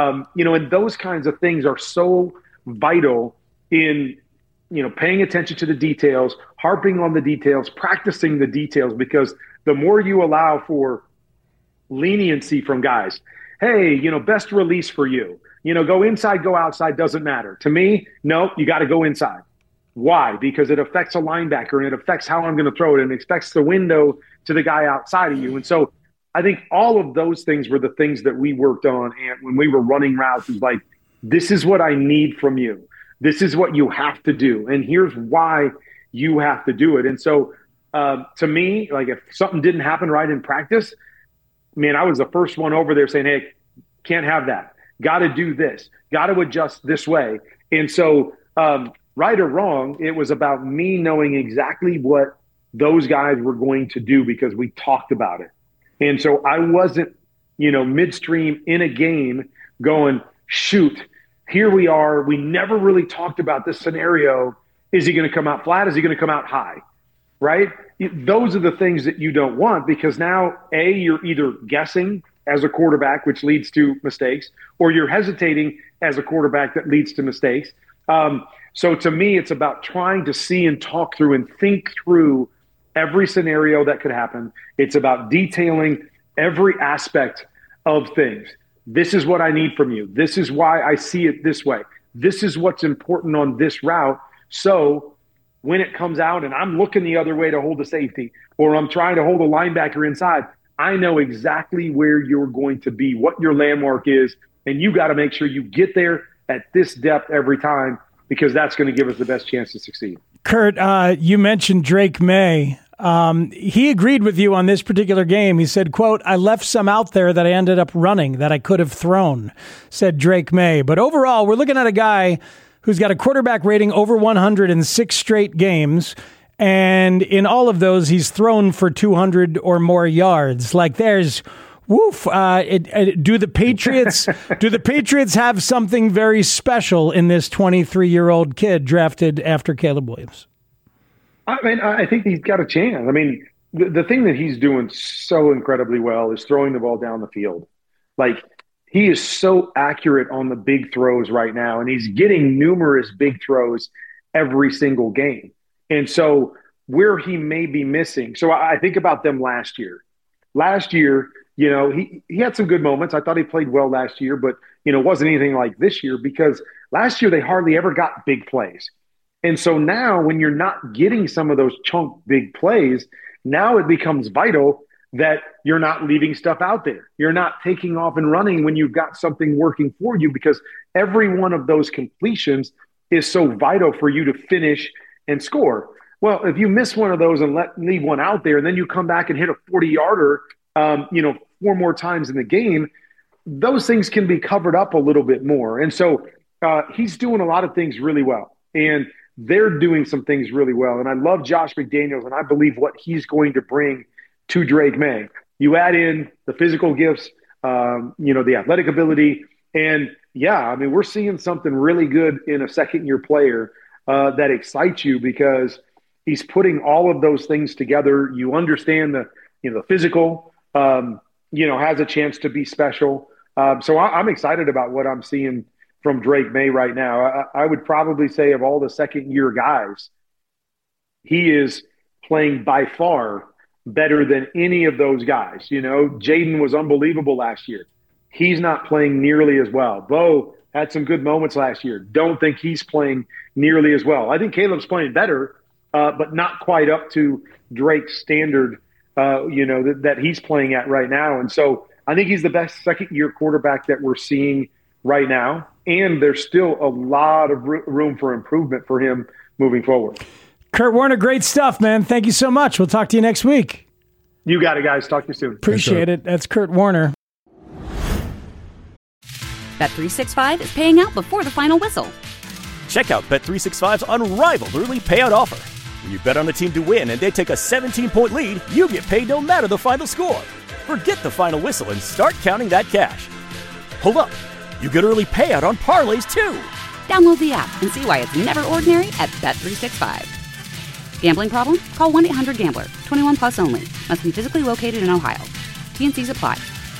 those kinds of things are so vital in, paying attention to the details, harping on the details, practicing the details, because the more you allow for leniency from guys, hey, best release for you, go inside, go outside, doesn't matter. To me, no, you got to go inside. Why? Because it affects a linebacker and it affects how I'm going to throw it and it affects the window to the guy outside of you. And so I think all of those things were the things that we worked on. And when we were running routes, it's like, this is what I need from you. This is what you have to do. And here's why you have to do it. And so to me, like, if something didn't happen right in practice, man, I was the first one over there saying, hey, can't have that. Got to do this. Got to adjust this way. And so right or wrong, it was about me knowing exactly what those guys were going to do because we talked about it. And so I wasn't, midstream in a game going, shoot, here we are. We never really talked about this scenario. Is he going to come out flat? Is he going to come out high? Right? Those are the things that you don't want, because now, you're either guessing as a quarterback, which leads to mistakes, or you're hesitating as a quarterback that leads to mistakes. So to me, it's about trying to see and talk through and think through every scenario that could happen. It's about detailing every aspect of things. This is what I need from you. This is why I see it this way. This is what's important on this route. So when it comes out and I'm looking the other way to hold the safety, or I'm trying to hold a linebacker inside, I know exactly where you're going to be, what your landmark is, and you got to make sure you get there at this depth every time, because that's going to give us the best chance to succeed. Kurt, you mentioned Drake May. He agreed with you on this particular game. He said, quote, I left some out there that I ended up running that I could have thrown, said Drake May. But overall, we're looking at a guy who's got a quarterback rating over 100 in 6 straight games. And in all of those, he's thrown for 200 or more yards. Like, there's woof. Do the Patriots have something very special in this 23-year-old kid drafted after Caleb Williams? I mean, I think he's got a chance. I mean, the thing that he's doing so incredibly well is throwing the ball down the field. Like, he is so accurate on the big throws right now, and he's getting numerous big throws every single game. And so where he may be missing. So I think about them last year. Last year, he had some good moments. I thought he played well last year, but, it wasn't anything like this year, because last year they hardly ever got big plays. And so now when you're not getting some of those chunk big plays, now it becomes vital that you're not leaving stuff out there. You're not taking off and running when you've got something working for you, because every one of those completions is so vital for you to finish and score. Well, if you miss one of those and leave one out there, and then you come back and hit a 40-yarder, 4 more times in the game, those things can be covered up a little bit more. And so he's doing a lot of things really well, and they're doing some things really well. And I love Josh McDaniels, and I believe what he's going to bring to Drake May. You add in the physical gifts, the athletic ability, and we're seeing something really good in a second-year player that excites you, because he's putting all of those things together. You understand the physical, has a chance to be special. So I'm excited about what I'm seeing from Drake May right now. I would probably say of all the second-year guys, he is playing by far better than any of those guys. Jaden was unbelievable last year. He's not playing nearly as well. Bo had some good moments last year. Don't think he's playing nearly as well. I think Caleb's playing better, but not quite up to Drake's standard, that he's playing at right now. And so I think he's the best second-year quarterback that we're seeing right now. And there's still a lot of room for improvement for him moving forward. Kurt Warner, great stuff, man. Thank you so much. We'll talk to you next week. You got it, guys. Talk to you soon. Appreciate it. That's Kurt Warner. Bet365 is paying out before the final whistle. Check out Bet365's unrivaled early payout offer. When you bet on a team to win and they take a 17-point lead, you get paid no matter the final score. Forget the final whistle and start counting that cash. Hold up. You get early payout on parlays, too. Download the app and see why it's never ordinary at Bet365. Gambling problem? Call 1-800-GAMBLER. 21 plus only. Must be physically located in Ohio. T&Cs apply.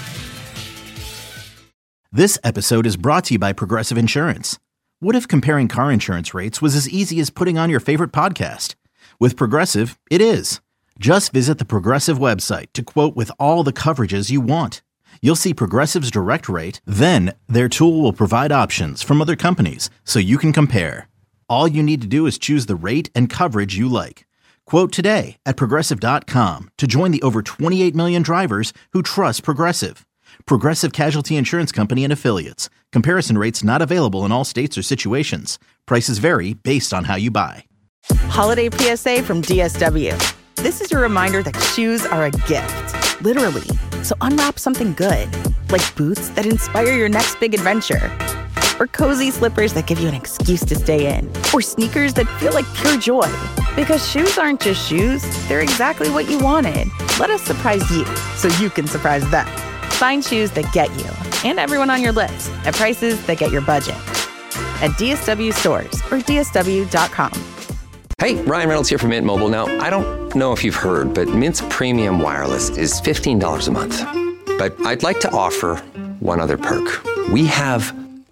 This episode is brought to you by Progressive Insurance. What if comparing car insurance rates was as easy as putting on your favorite podcast? With Progressive, it is. Just visit the Progressive website to quote with all the coverages you want. You'll see Progressive's direct rate, then their tool will provide options from other companies so you can compare. All you need to do is choose the rate and coverage you like. Quote today at Progressive.com to join the over 28 million drivers who trust Progressive. Progressive Casualty Insurance Company and Affiliates. Comparison rates not available in all states or situations. Prices vary based on how you buy. Holiday PSA from DSW. This is your reminder that shoes are a gift, literally. So unwrap something good, like boots that inspire your next big adventure, or cozy slippers that give you an excuse to stay in, or sneakers that feel like pure joy. Because shoes aren't just shoes, they're exactly what you wanted. Let us surprise you so you can surprise them. Find shoes that get you and everyone on your list at prices that get your budget. At DSW stores or DSW.com. Hey, Ryan Reynolds here from Mint Mobile. Now, I don't know if you've heard, but Mint's premium wireless is $15 a month. But I'd like to offer one other perk. We have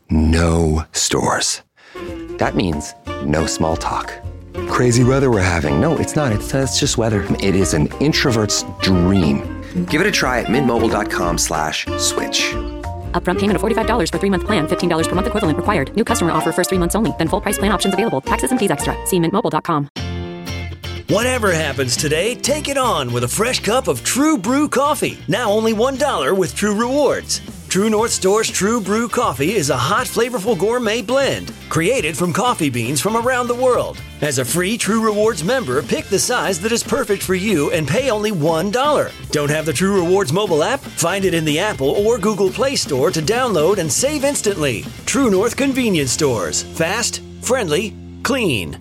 no stores. That means no small talk. Crazy weather we're having. No, it's not. It's just weather. It is an introvert's dream. Give it a try at mintmobile.com/switch. Upfront payment of $45 for 3-month plan, $15 per month equivalent required. New customer offer first 3 months only. Then full price plan options available. Taxes and fees extra. See mintmobile.com. Whatever happens today, take it on with a fresh cup of True Brew coffee. Now only $1 with True Rewards. True North Store's True Brew coffee is a hot, flavorful gourmet blend created from coffee beans from around the world. As a free True Rewards member, pick the size that is perfect for you and pay only $1. Don't have the True Rewards mobile app? Find it in the Apple or Google Play Store to download and save instantly. True North Convenience Stores. Fast, friendly, clean.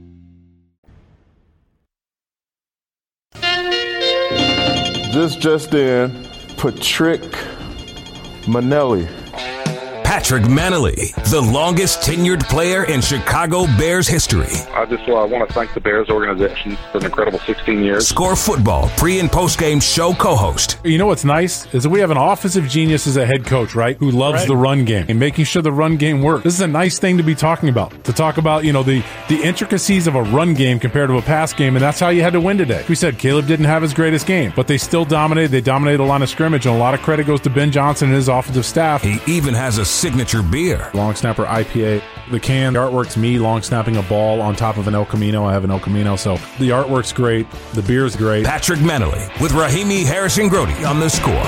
Just in, Patrick Manelli. Patrick Manelli, the longest tenured player in Chicago Bears history. I just want to thank the Bears organization for an incredible 16 years. Score Football pre- and post-game show co-host. You know what's nice is that we have an offensive genius as a head coach, right? Who loves the run game and making sure the run game works. This is a nice thing to be talking about. To talk about, the intricacies of a run game compared to a pass game, and that's how you had to win today. We said Caleb didn't have his greatest game, but they still dominated. They dominated a line of scrimmage, and a lot of credit goes to Ben Johnson and his offensive staff. He even has a signature beer. Long Snapper IPA. The can, the artwork's me long snapping a ball on top of an El Camino. I have an El Camino, so the artwork's great. The beer's great. Patrick Manelli with Rahimi Harrison-Grody on The Score.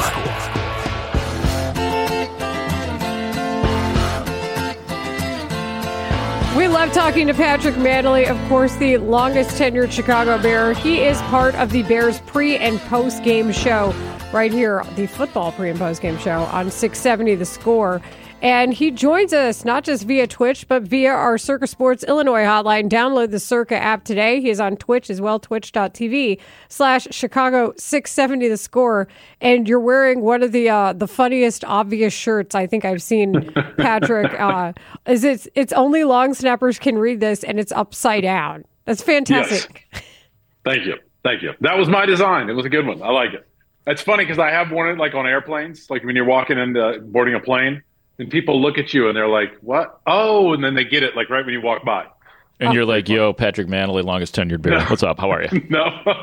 We love talking to Patrick Manelli, of course, the longest tenured Chicago Bear. He is part of the Bears pre- and post-game show right here, the football pre- and post-game show on 670 The Score. And he joins us not just via Twitch, but via our Circa Sports Illinois hotline. Download the Circa app today. He is on Twitch as well, twitch.tv/Chicago670 The Score. And you're wearing one of the funniest obvious shirts I think I've seen, Patrick. It's only long snappers can read this, and it's upside down. That's fantastic. Yes. Thank you. That was my design. It was a good one. I like it. It's funny because I have one like on airplanes, like when you're walking into boarding a plane. And people look at you and they're like, what? Oh, and then they get it like right when you walk by. And you're like, yo, Patrick Manelli, longest tenured Bear. What's up? How are you? No,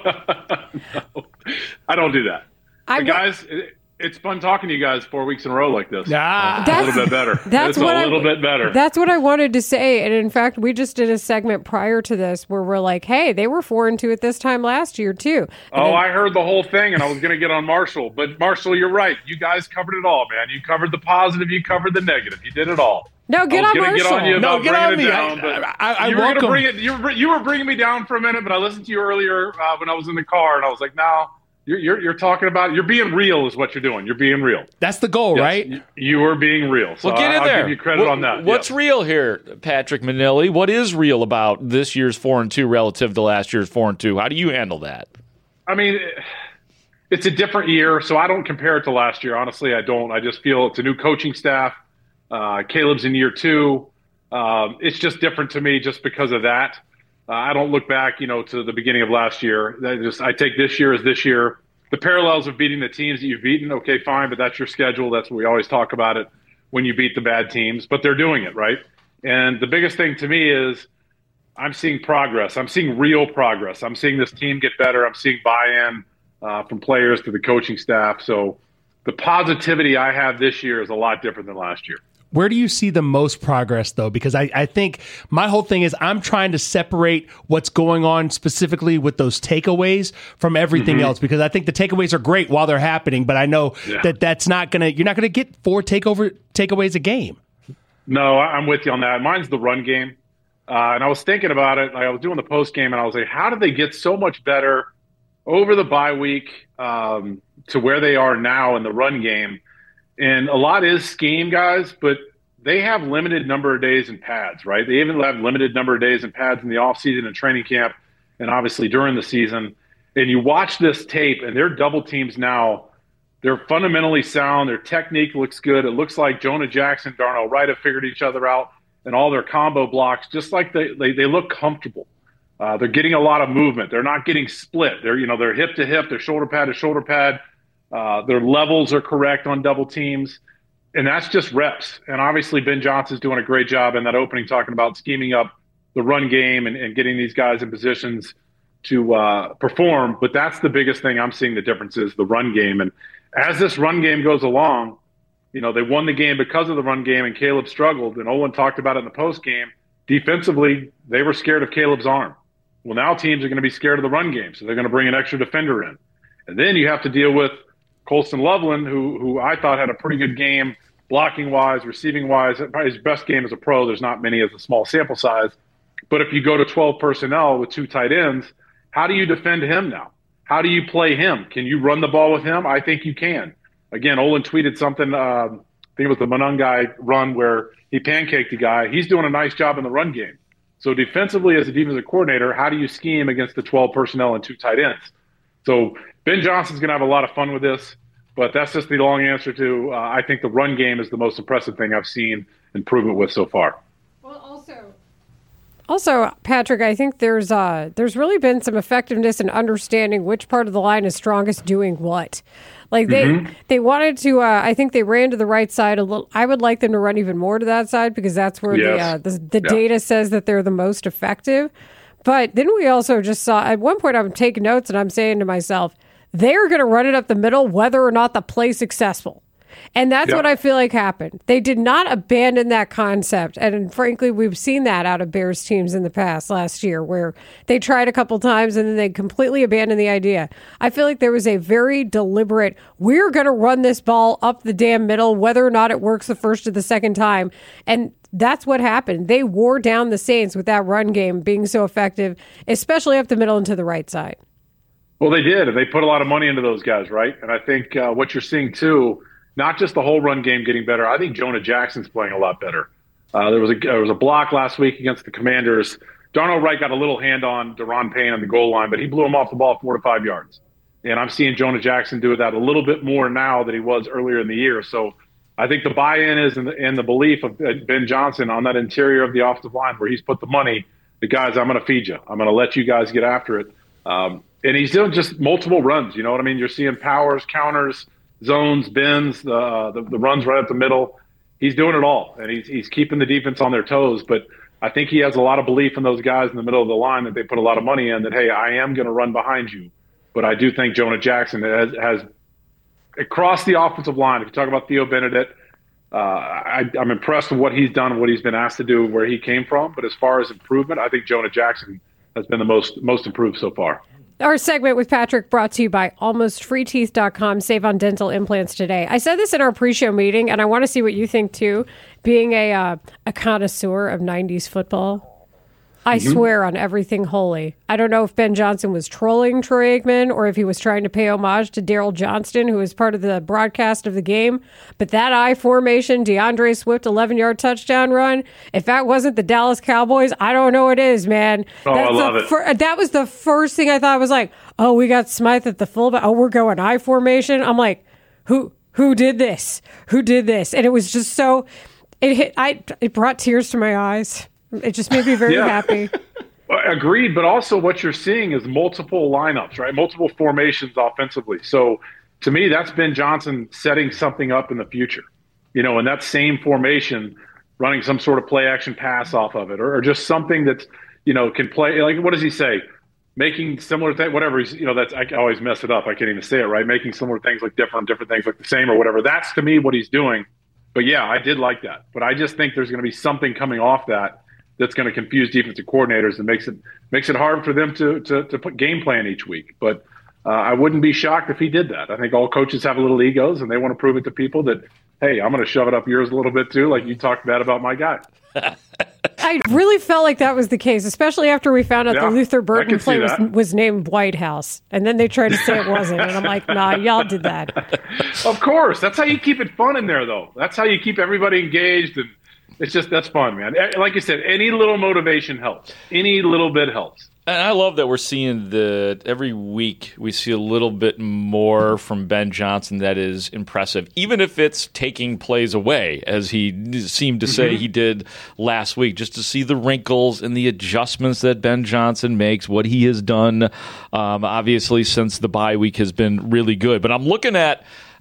I don't do that. Guys, it's fun talking to you guys 4 weeks in a row like this. A little bit better. It's a little bit better. That's what I wanted to say. And in fact, we just did a segment prior to this where we're like, hey, they were 4-2 at this time last year, too. I heard the whole thing, and I was going to get on Marshall. But, Marshall, you're right. You guys covered it all, man. You covered the positive. You covered the negative. You did it all. No, get on Marshall. Get on you about get on me. Down, you were welcome. You were bringing me down for a minute, but I listened to you earlier when I was in the car, and I was like, no. You're talking about, you're being real is what you're doing. You're being real. That's the goal, right? You are being real. So Well, get in there. I'll give you credit on that. What's real here, Patrick Manili? What is real about this year's 4-2 relative to last year's 4-2? How do you handle that? I mean, it's a different year, so I don't compare it to last year. Honestly, I don't. I just feel it's a new coaching staff. Caleb's in year 2. It's just different to me just because of that. I don't look back, to the beginning of last year. I take this year as this year. The parallels of beating the teams that you've beaten, okay, fine, but that's your schedule. That's what we always talk about it when you beat the bad teams. But they're doing it, right? And the biggest thing to me is I'm seeing progress. I'm seeing real progress. I'm seeing this team get better. I'm seeing buy-in from players to the coaching staff. So the positivity I have this year is a lot different than last year. Where do you see the most progress, though? Because I think my whole thing is I'm trying to separate what's going on specifically with those takeaways from everything else, because I think the takeaways are great while they're happening, but I know that's not going to – you're not going to get 4 takeaways a game. No, I'm with you on that. Mine's the run game. And I was thinking about it. I was doing the post game, and I was like, how did they get so much better over the bye week to where they are now in the run game? And a lot is scheme, guys, but they have limited number of days in pads, right? They even have limited number of days in pads in the offseason and training camp and obviously during the season. And you watch this tape, and their double teams now, they're fundamentally sound. Their technique looks good. It looks like Jonah Jackson, Darnell Wright have figured each other out, and all their combo blocks, just like they look comfortable. They're getting a lot of movement. They're not getting split. They're hip to hip, they're shoulder pad to shoulder pad. Their levels are correct on double teams, and that's just reps. And obviously Ben Johnson's doing a great job in that opening talking about scheming up the run game and getting these guys in positions to perform. But that's the biggest thing I'm seeing the difference is the run game. And as this run game goes along, they won the game because of the run game, and Caleb struggled. And Olin talked about it in the post game. Defensively, they were scared of Caleb's arm. Well, now teams are going to be scared of the run game, so they're going to bring an extra defender in. And then you have to deal with Colston Loveland, who I thought had a pretty good game, blocking-wise, receiving-wise. Probably his best game as a pro. There's not many as a small sample size. But if you go to 12 personnel with 2 tight ends, how do you defend him now? How do you play him? Can you run the ball with him? I think you can. Again, Olin tweeted something, I think it was the Monungai run where he pancaked a guy. He's doing a nice job in the run game. So defensively, as a defensive coordinator, how do you scheme against the 12 personnel and 2 tight ends? So Ben Johnson's going to have a lot of fun with this, but that's just the long answer to I think the run game is the most impressive thing I've seen improvement with so far. Also, Patrick, I think there's really been some effectiveness in understanding which part of the line is strongest doing what. Like they wanted to, I think they ran to the right side a little. I would like them to run even more to that side because that's where the data says that they're the most effective. But then we also just saw, at one point I'm taking notes and I'm saying to myself, they're going to run it up the middle whether or not the play's successful. And that's what I feel like happened. They did not abandon that concept. And frankly, we've seen that out of Bears teams in the past last year where they tried a couple times and then they completely abandoned the idea. I feel like there was a very deliberate, we're going to run this ball up the damn middle, whether or not it works the first or the second time. And that's what happened. They wore down the Saints with that run game being so effective, especially up the middle and to the right side. Well, they did. And they put a lot of money into those guys, right? And I think what you're seeing, too, not just the whole run game getting better. I think Jonah Jackson's playing a lot better. There was a block last week against the Commanders. Darnell Wright got a little hand on Deron Payne on the goal line, but he blew him off the ball 4 to 5 yards. And I'm seeing Jonah Jackson do that a little bit more now than he was earlier in the year. So I think the buy-in is in the belief of Ben Johnson on that interior of the offensive line where he's put the money. The guys, I'm going to feed you. I'm going to let you guys get after it. And he's doing just multiple runs. You know what I mean? You're seeing powers, counters, zones, bends, the runs right up the middle. He's doing it all, and he's keeping the defense on their toes. But I think he has a lot of belief in those guys in the middle of the line that they put a lot of money in that, hey, I am going to run behind you. But I do think Jonah Jackson has across the offensive line, if you talk about Theo Benedict, I'm impressed with what he's done and what he's been asked to do where he came from. But as far as improvement, I think Jonah Jackson has been the most improved so far. Our segment with Patrick brought to you by AlmostFreeTeeth.com. Save on dental implants today. I said this in our pre-show meeting, and I want to see what you think, too, being a connoisseur of 90s football. I swear on everything holy. I don't know if Ben Johnson was trolling Troy Aikman or if he was trying to pay homage to Daryl Johnston, who was part of the broadcast of the game. But that I formation, DeAndre Swift 11-yard touchdown run, if that wasn't the Dallas Cowboys, I don't know what it is, man. I love it. That was the first thing I thought. I was like, oh, we got Smythe at the fullback. Oh, we're going I formation. I'm like, who did this? Who did this? And it was just so, it brought tears to my eyes. It just made me very happy. Agreed, but also what you're seeing is multiple lineups, right? Multiple formations offensively. So to me, that's Ben Johnson setting something up in the future. In that same formation, running some sort of play action pass off of it, or just something that's, can play. Like, what does he say? Making similar things, whatever. That's, I always mess it up. I can't even say it right. Making similar things like different things like the same or whatever. That's to me what he's doing. But yeah, I did like that. But I just think there's going to be something coming off that's going to confuse defensive coordinators and makes it hard for them to put game plan each week. But I wouldn't be shocked if he did that. I think all coaches have a little egos, and they want to prove it to people that, hey, I'm going to shove it up yours a little bit too, like you talked bad about my guy. I really felt like that was the case, especially after we found out the Luther Burton play was named White House. And then they tried to say it wasn't. And I'm like, nah, y'all did that. Of course. That's how you keep it fun in there, though. That's how you keep everybody engaged. And that's fun, man. Like you said, any little motivation helps. Any little bit helps. And I love that we're seeing that every week we see a little bit more from Ben Johnson that is impressive, even if it's taking plays away, as he seemed to say he did last week, just to see the wrinkles and the adjustments that Ben Johnson makes, what he has done, obviously, since the bye week has been really good. But I'm looking at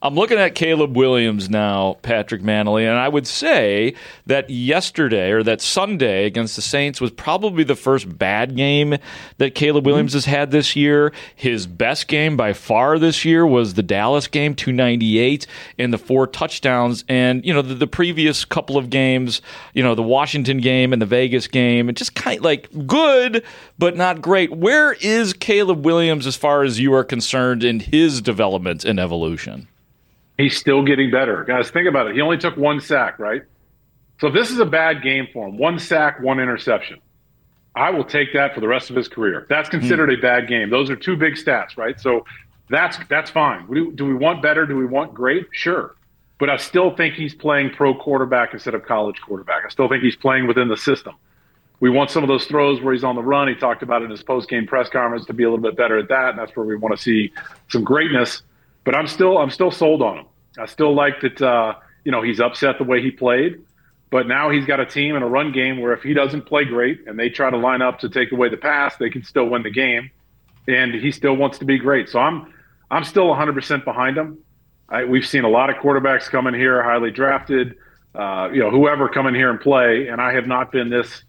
Caleb Williams now, Patrick Mannelly, and I would say that yesterday or that Sunday against the Saints was probably the first bad game that Caleb Williams has had this year. His best game by far this year was the Dallas game, 298, and the 4 touchdowns. And, the previous couple of games, the Washington game and the Vegas game, it just kind of like good, but not great. Where is Caleb Williams as far as you are concerned in his development and evolution? He's still getting better. Guys, think about it. He only took 1 sack, right? So if this is a bad game for him, 1 sack, 1 interception, I will take that for the rest of his career. That's considered a bad game. Those are 2 big stats, right? So that's fine. Do we want better? Do we want great? Sure. But I still think he's playing pro quarterback instead of college quarterback. I still think he's playing within the system. We want some of those throws where he's on the run. He talked about it in his post-game press conference to be a little bit better at that, and that's where we want to see some greatness. But I'm still sold on him. I still like that, he's upset the way he played. But now he's got a team and a run game where if he doesn't play great and they try to line up to take away the pass, they can still win the game. And he still wants to be great. So I'm still 100% behind him. We've seen a lot of quarterbacks come in here, highly drafted, whoever come in here and play. And I have not been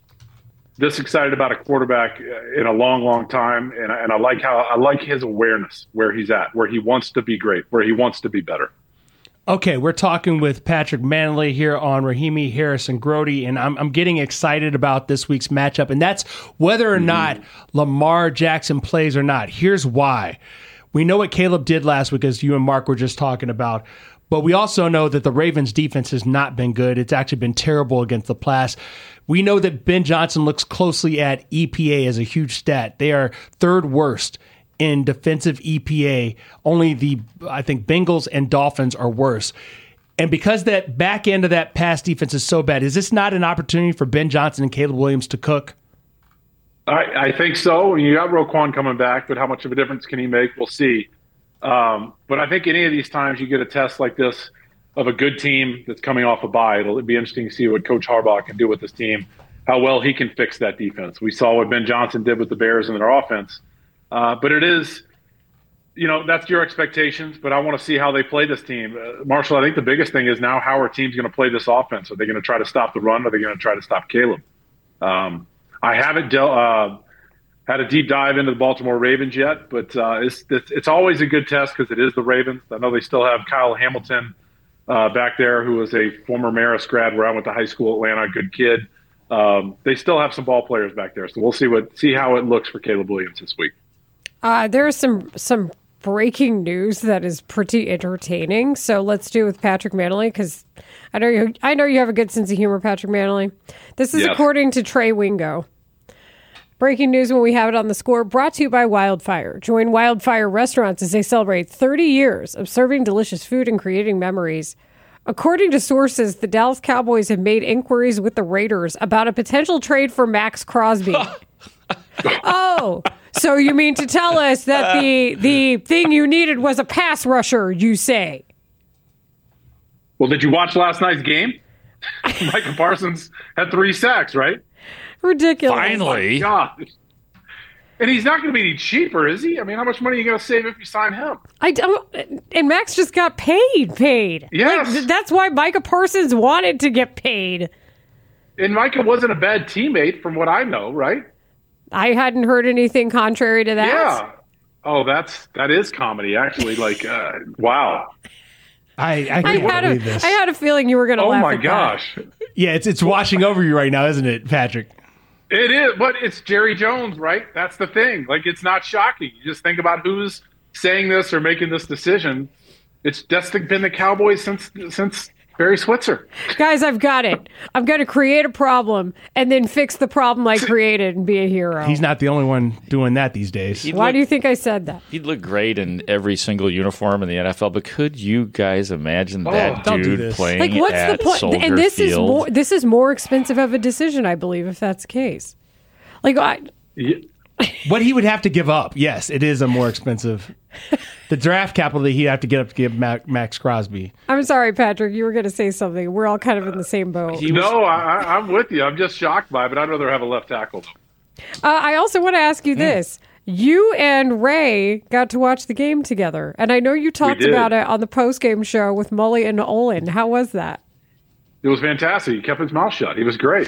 this excited about a quarterback in a long, long time. And I like his awareness where he's at, where he wants to be great, where he wants to be better. Okay, we're talking with Patrick Mannelly here on Rahimi Harrison Grody, and I'm getting excited about this week's matchup, and that's whether or not Lamar Jackson plays or not. Here's why. We know what Caleb did last week, as you and Mark were just talking about, but we also know that the Ravens' defense has not been good. It's actually been terrible against the pass. We know that Ben Johnson looks closely at EPA as a huge stat. They are 3rd worst in defensive EPA. Only I think Bengals and Dolphins are worse. And because that back end of that pass defense is so bad, is this not an opportunity for Ben Johnson and Caleb Williams to cook? I think so. You got Roquan coming back, but how much of a difference can he make? We'll see. But I think any of these times you get a test like this of a good team that's coming off a bye, it'll be interesting to see what Coach Harbaugh can do with this team, how well he can fix that defense. We saw what Ben Johnson did with the Bears and their offense. But it is, that's your expectations, but I want to see how they play this team. Marshall, I think the biggest thing is now how are teams going to play this offense? Are they going to try to stop the run? Or are they going to try to stop Caleb? I haven't had a deep dive into the Baltimore Ravens yet, but it's always a good test because it is the Ravens. I know they still have Kyle Hamilton back there, who was a former Marist grad where I went to high school, Atlanta, good kid. They still have some ball players back there, so we'll see how it looks for Caleb Williams this week. There's some breaking news that is pretty entertaining. So let's do it with Patrick Mannelly, because I know you have a good sense of humor, Patrick Mannelly. This is according to Trey Wingo. Breaking news when we have it on the score, brought to you by Wildfire. Join Wildfire Restaurants as they celebrate 30 years of serving delicious food and creating memories. According to sources, the Dallas Cowboys have made inquiries with the Raiders about a potential trade for Max Crosby. Oh, so you mean to tell us that the thing you needed was a pass rusher, you say? Well, did you watch last night's game? Micah Parsons had 3 sacks, right? Ridiculous. Finally. Oh, God. And he's not going to be any cheaper, is he? I mean, how much money are you going to save if you sign him? I don't. And Max just got paid. Yes. Like, that's why Micah Parsons wanted to get paid. And Micah wasn't a bad teammate from what I know, right? I hadn't heard anything contrary to that. Yeah. Oh, that is comedy, actually. Like, wow. I can't believe this. I had a feeling you were going to laugh. Oh, my at gosh. That. Yeah, it's washing over you right now, isn't it, Patrick? It is, but it's Jerry Jones, right? That's the thing. Like, it's not shocking. You just think about who's saying this or making this decision. That's been the Cowboys since Barry Switzer. Guys, I've got it. I'm going to create a problem and then fix the problem I created and be a hero. He's not the only one doing that these days. Why do you think I said that? He'd look great in every single uniform in the NFL, but could you guys imagine that dude playing like, what's at the point? Soldier And this Field? is more expensive of a decision, I believe, if that's the case. Like, what he would have to give up, yes, it is a more expensive. The draft capital that he'd have to get up to give Max Crosby. I'm sorry, Patrick, you were going to say something. We're all kind of in the same boat. I'm with you. I'm just shocked by it, but I'd rather have a left tackle. I also want to ask you this. You and Ray got to watch the game together, and I know you talked about it on the post-game show with Mully and Olin. How was that? It was fantastic. He kept his mouth shut. He was great. See,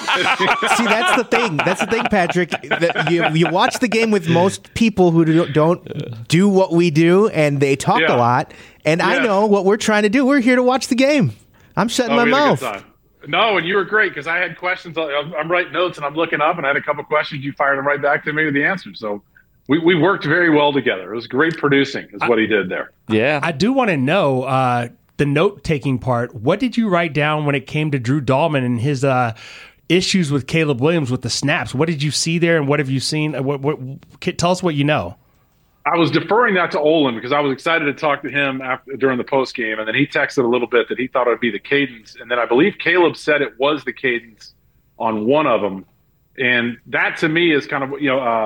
that's the thing. That's the thing, Patrick. That you watch the game with most people who don't do what we do, and they talk a lot. And I know what we're trying to do. We're here to watch the game. I'm shutting my mouth. No, and you were great because I had questions. I'm writing notes and I'm looking up, and I had a couple questions. You fired them right back to me with the answers. So we worked very well together. It was great producing is what he did there. Yeah. I do want to know the note-taking part. What did you write down when it came to Drew Dahlman and his issues with Caleb Williams with the snaps? What did you see there, and what have you seen? Tell us what you know. I was deferring that to Olin because I was excited to talk to him during the post game, and then he texted a little bit that he thought it would be the cadence, and then I believe Caleb said it was the cadence on one of them, and that to me is kind of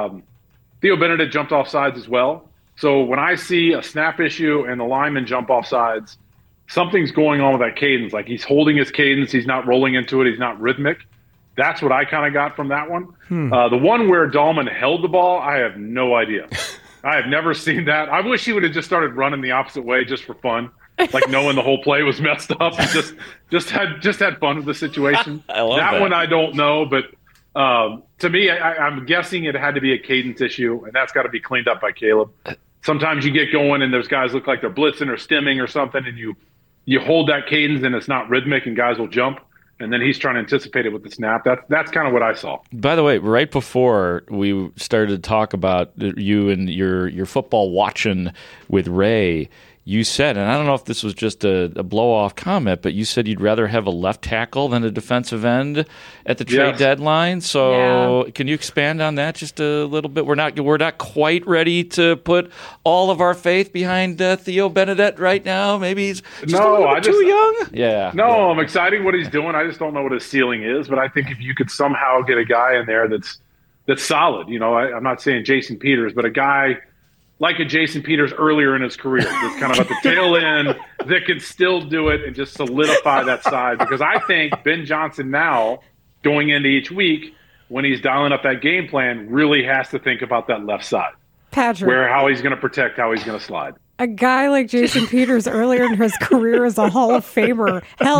Theo Benedict jumped off sides as well. So when I see a snap issue and the lineman jump off sides, something's going on with that cadence. Like he's holding his cadence, he's not rolling into it, he's not rhythmic. That's what I kind of got from that one. The one where Dahlman held the ball, I have no idea. I have never seen that. I wish he would have just started running the opposite way just for fun, like knowing the whole play was messed up and just had fun with the situation. I love that one. I don't know, but to me, I'm guessing it had to be a cadence issue, and that's got to be cleaned up by Caleb. Sometimes you get going and those guys look like they're blitzing or stimming or something, and you hold that cadence and it's not rhythmic, and guys will jump. And then he's trying to anticipate it with the snap. That's kind of what I saw. By the way, right before we started to talk about you and your football watching with Ray, you said, and I don't know if this was just a blow-off comment, but you said you'd rather have a left tackle than a defensive end at the trade deadline. So can you expand on that just a little bit? We're not quite ready to put all of our faith behind Theo Benedict right now. Maybe he's just a little bit too young. Yeah. No, I'm excited what he's doing. I just don't know what his ceiling is. But I think if you could somehow get a guy in there that's solid, I'm not saying Jason Peters, but a guy like a Jason Peters earlier in his career, just kind of at the tail end that can still do it and just solidify that side. Because I think Ben Johnson now, going into each week, when he's dialing up that game plan, really has to think about that left side. Patrick. How he's going to protect, how he's going to slide. A guy like Jason Peters earlier in his career is a Hall of Famer. No.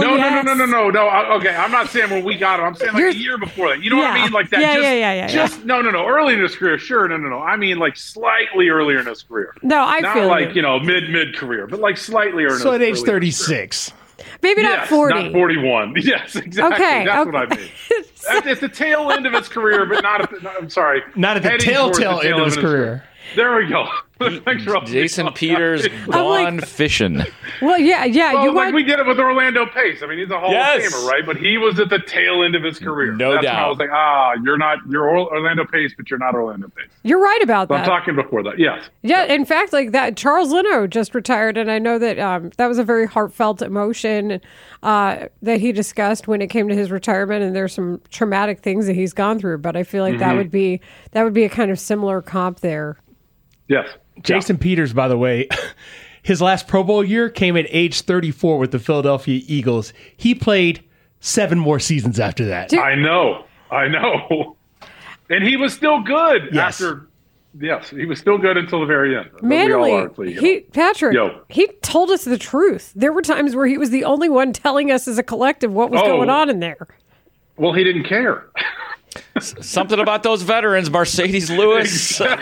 Okay, I'm not saying when we got him. I'm saying like a year before that. You know what I mean? Like that. No. Early in his career, sure. No. I mean like slightly earlier in his career. No, I not feel like mid career, but like slightly earlier. So at age 36. Maybe not 40. Not 41. Yes, exactly. Okay, That's what I mean. At the tail end of his career, but I'm sorry. Not at the tail end of his career. There we go. Thanks for Jason Peters gone fishing. Well, yeah. Well, we did it with Orlando Pace. I mean, he's a Hall of Famer, right? But he was at the tail end of his career. No That's doubt. When I was like, you're Orlando Pace, but you're not Orlando Pace. You're right about So that. I'm talking before that. Yes. Yeah, in fact, like that, Charles Leno just retired, and I know that that was a very heartfelt emotion that he discussed when it came to his retirement. And there's some traumatic things that he's gone through, but I feel like that would be a kind of similar comp there. Yes. Jason Peters, by the way, his last Pro Bowl year came at age 34 with the Philadelphia Eagles. He played 7 more seasons after that. I know. And he was still good after. Yes, he was still good until the very end. Manley, Patrick, he told us the truth. There were times where he was the only one telling us as a collective what was going on in there. Well, he didn't care. Something about those veterans, Mercedes Lewis. You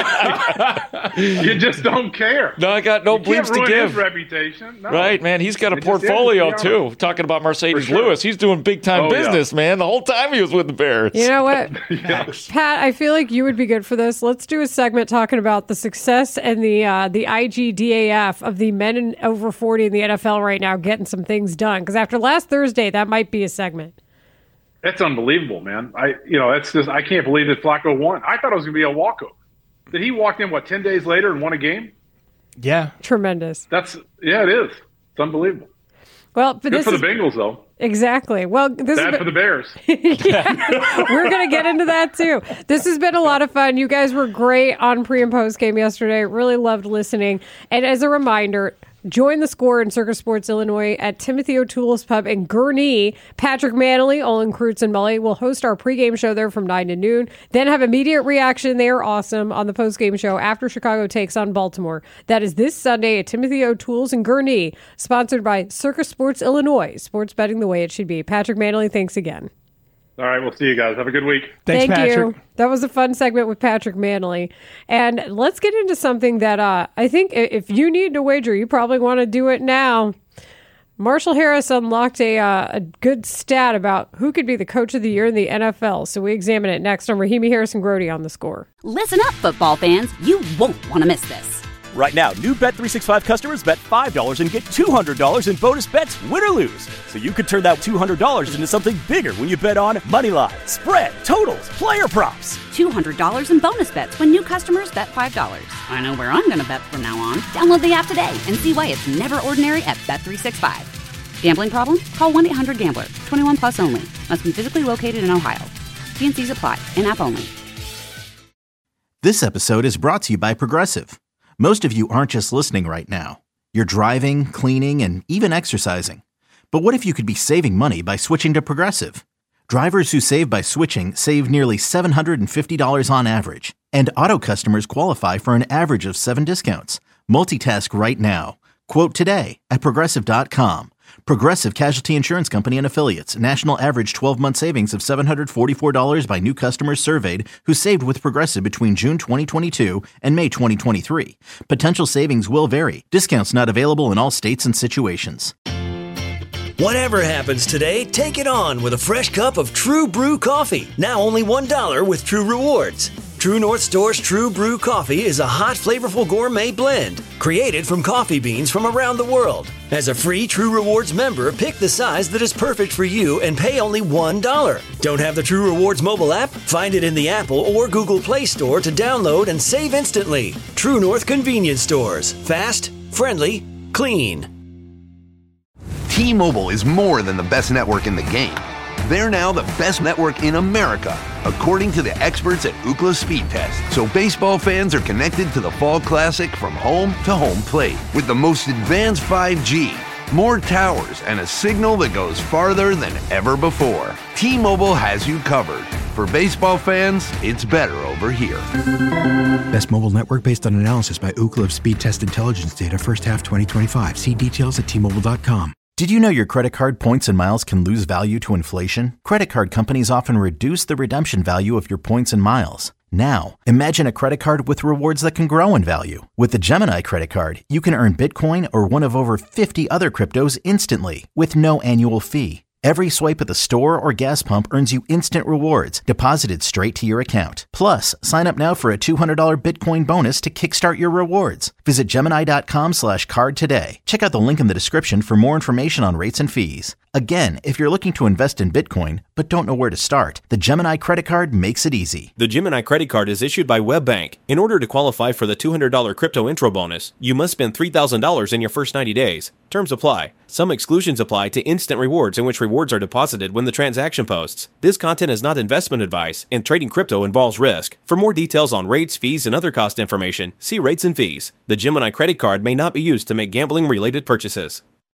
just don't care. No, I got no bleeps to give. His reputation. No. Right, man. He's got a portfolio, too. Talking about Mercedes Lewis. He's doing big-time business, man. The whole time he was with the Bears. You know what? Pat, I feel like you would be good for this. Let's do a segment talking about the success and the IGDAF of the men over 40 in the NFL right now getting some things done. Because after last Thursday, that might be a segment. That's unbelievable, man. I can't believe that Flacco won. I thought it was going to be a walkover. Did he walk in 10 days later and won a game? Yeah, tremendous. It is. It's unbelievable. Well, but good for the Bengals, though. Exactly. Well, bad for the Bears. We're going to get into that too. This has been a lot of fun. You guys were great on pre and post game yesterday. Really loved listening. And as a reminder, join the Score in Circus Sports, Illinois at Timothy O'Toole's Pub in Gurnee. Patrick Manley, Olin Kreutz, and Mully will host our pregame show there from 9 to noon. Then have immediate reaction. They are awesome on the postgame show after Chicago takes on Baltimore. That is this Sunday at Timothy O'Toole's in Gurnee, sponsored by Circus Sports, Illinois. Sports betting the way it should be. Patrick Manley, thanks again. All right, we'll see you guys. Have a good week. Thanks, Thank Patrick. you. That was a fun segment with Patrick Manley. And let's get into something that I think if you need to wager, you probably want to do it now. Marshall Harris unlocked a good stat about who could be the coach of the year in the NFL. So we examine it next on Rahimi Harrison-Grody on The Score. Listen up, football fans. You won't want to miss this. Right now, new Bet365 customers bet $5 and get $200 in bonus bets, win or lose. So you could turn that $200 into something bigger when you bet on moneyline, spread, totals, player props. $200 in bonus bets when new customers bet $5. I know where I'm going to bet from now on. Download the app today and see why it's never ordinary at Bet365. Gambling problem? Call 1-800-GAMBLER. 21 plus only. Must be physically located in Ohio. T&Cs apply. In-app only. This episode is brought to you by Progressive. Most of you aren't just listening right now. You're driving, cleaning, and even exercising. But what if you could be saving money by switching to Progressive? Drivers who save by switching save nearly $750 on average. And auto customers qualify for an average of 7 discounts. Multitask right now. Quote today at Progressive.com. Progressive Casualty Insurance Company and Affiliates. National average 12-month savings of $744 by new customers surveyed who saved with Progressive between June 2022 and May 2023. Potential savings will vary. Discounts not available in all states and situations. Whatever happens today, take it on with a fresh cup of True Brew coffee. Now only $1 with True Rewards. True North Store's True Brew Coffee is a hot, flavorful gourmet blend created from coffee beans from around the world. As a free True Rewards member, pick the size that is perfect for you and pay only $1. Don't have the True Rewards mobile app? Find it in the Apple or Google Play Store to download and save instantly. True North Convenience Stores. Fast, friendly, clean. T-Mobile is more than the best network in the game. They're now the best network in America, according to the experts at Ookla Speed Test. So baseball fans are connected to the Fall Classic from home to home plate with the most advanced 5G, more towers, and a signal that goes farther than ever before. T-Mobile has you covered. For baseball fans, it's better over here. Best mobile network based on analysis by Ookla of Speed Test Intelligence data first half 2025. See details at T-Mobile.com. Did you know your credit card points and miles can lose value to inflation? Credit card companies often reduce the redemption value of your points and miles. Now, imagine a credit card with rewards that can grow in value. With the Gemini credit card, you can earn Bitcoin or one of over 50 other cryptos instantly with no annual fee. Every swipe at the store or gas pump earns you instant rewards deposited straight to your account. Plus, sign up now for a $200 Bitcoin bonus to kickstart your rewards. Visit Gemini.com/card today. Check out the link in the description for more information on rates and fees. Again, if you're looking to invest in Bitcoin but don't know where to start, the Gemini credit card makes it easy. The Gemini credit card is issued by WebBank. In order to qualify for the $200 crypto intro bonus, you must spend $3,000 in your first 90 days. Terms apply. Some exclusions apply to instant rewards, in which rewards are deposited when the transaction posts. This content is not investment advice, and trading crypto involves risk. For more details on rates, fees, and other cost information, see rates and fees. The Gemini credit card may not be used to make gambling-related purchases.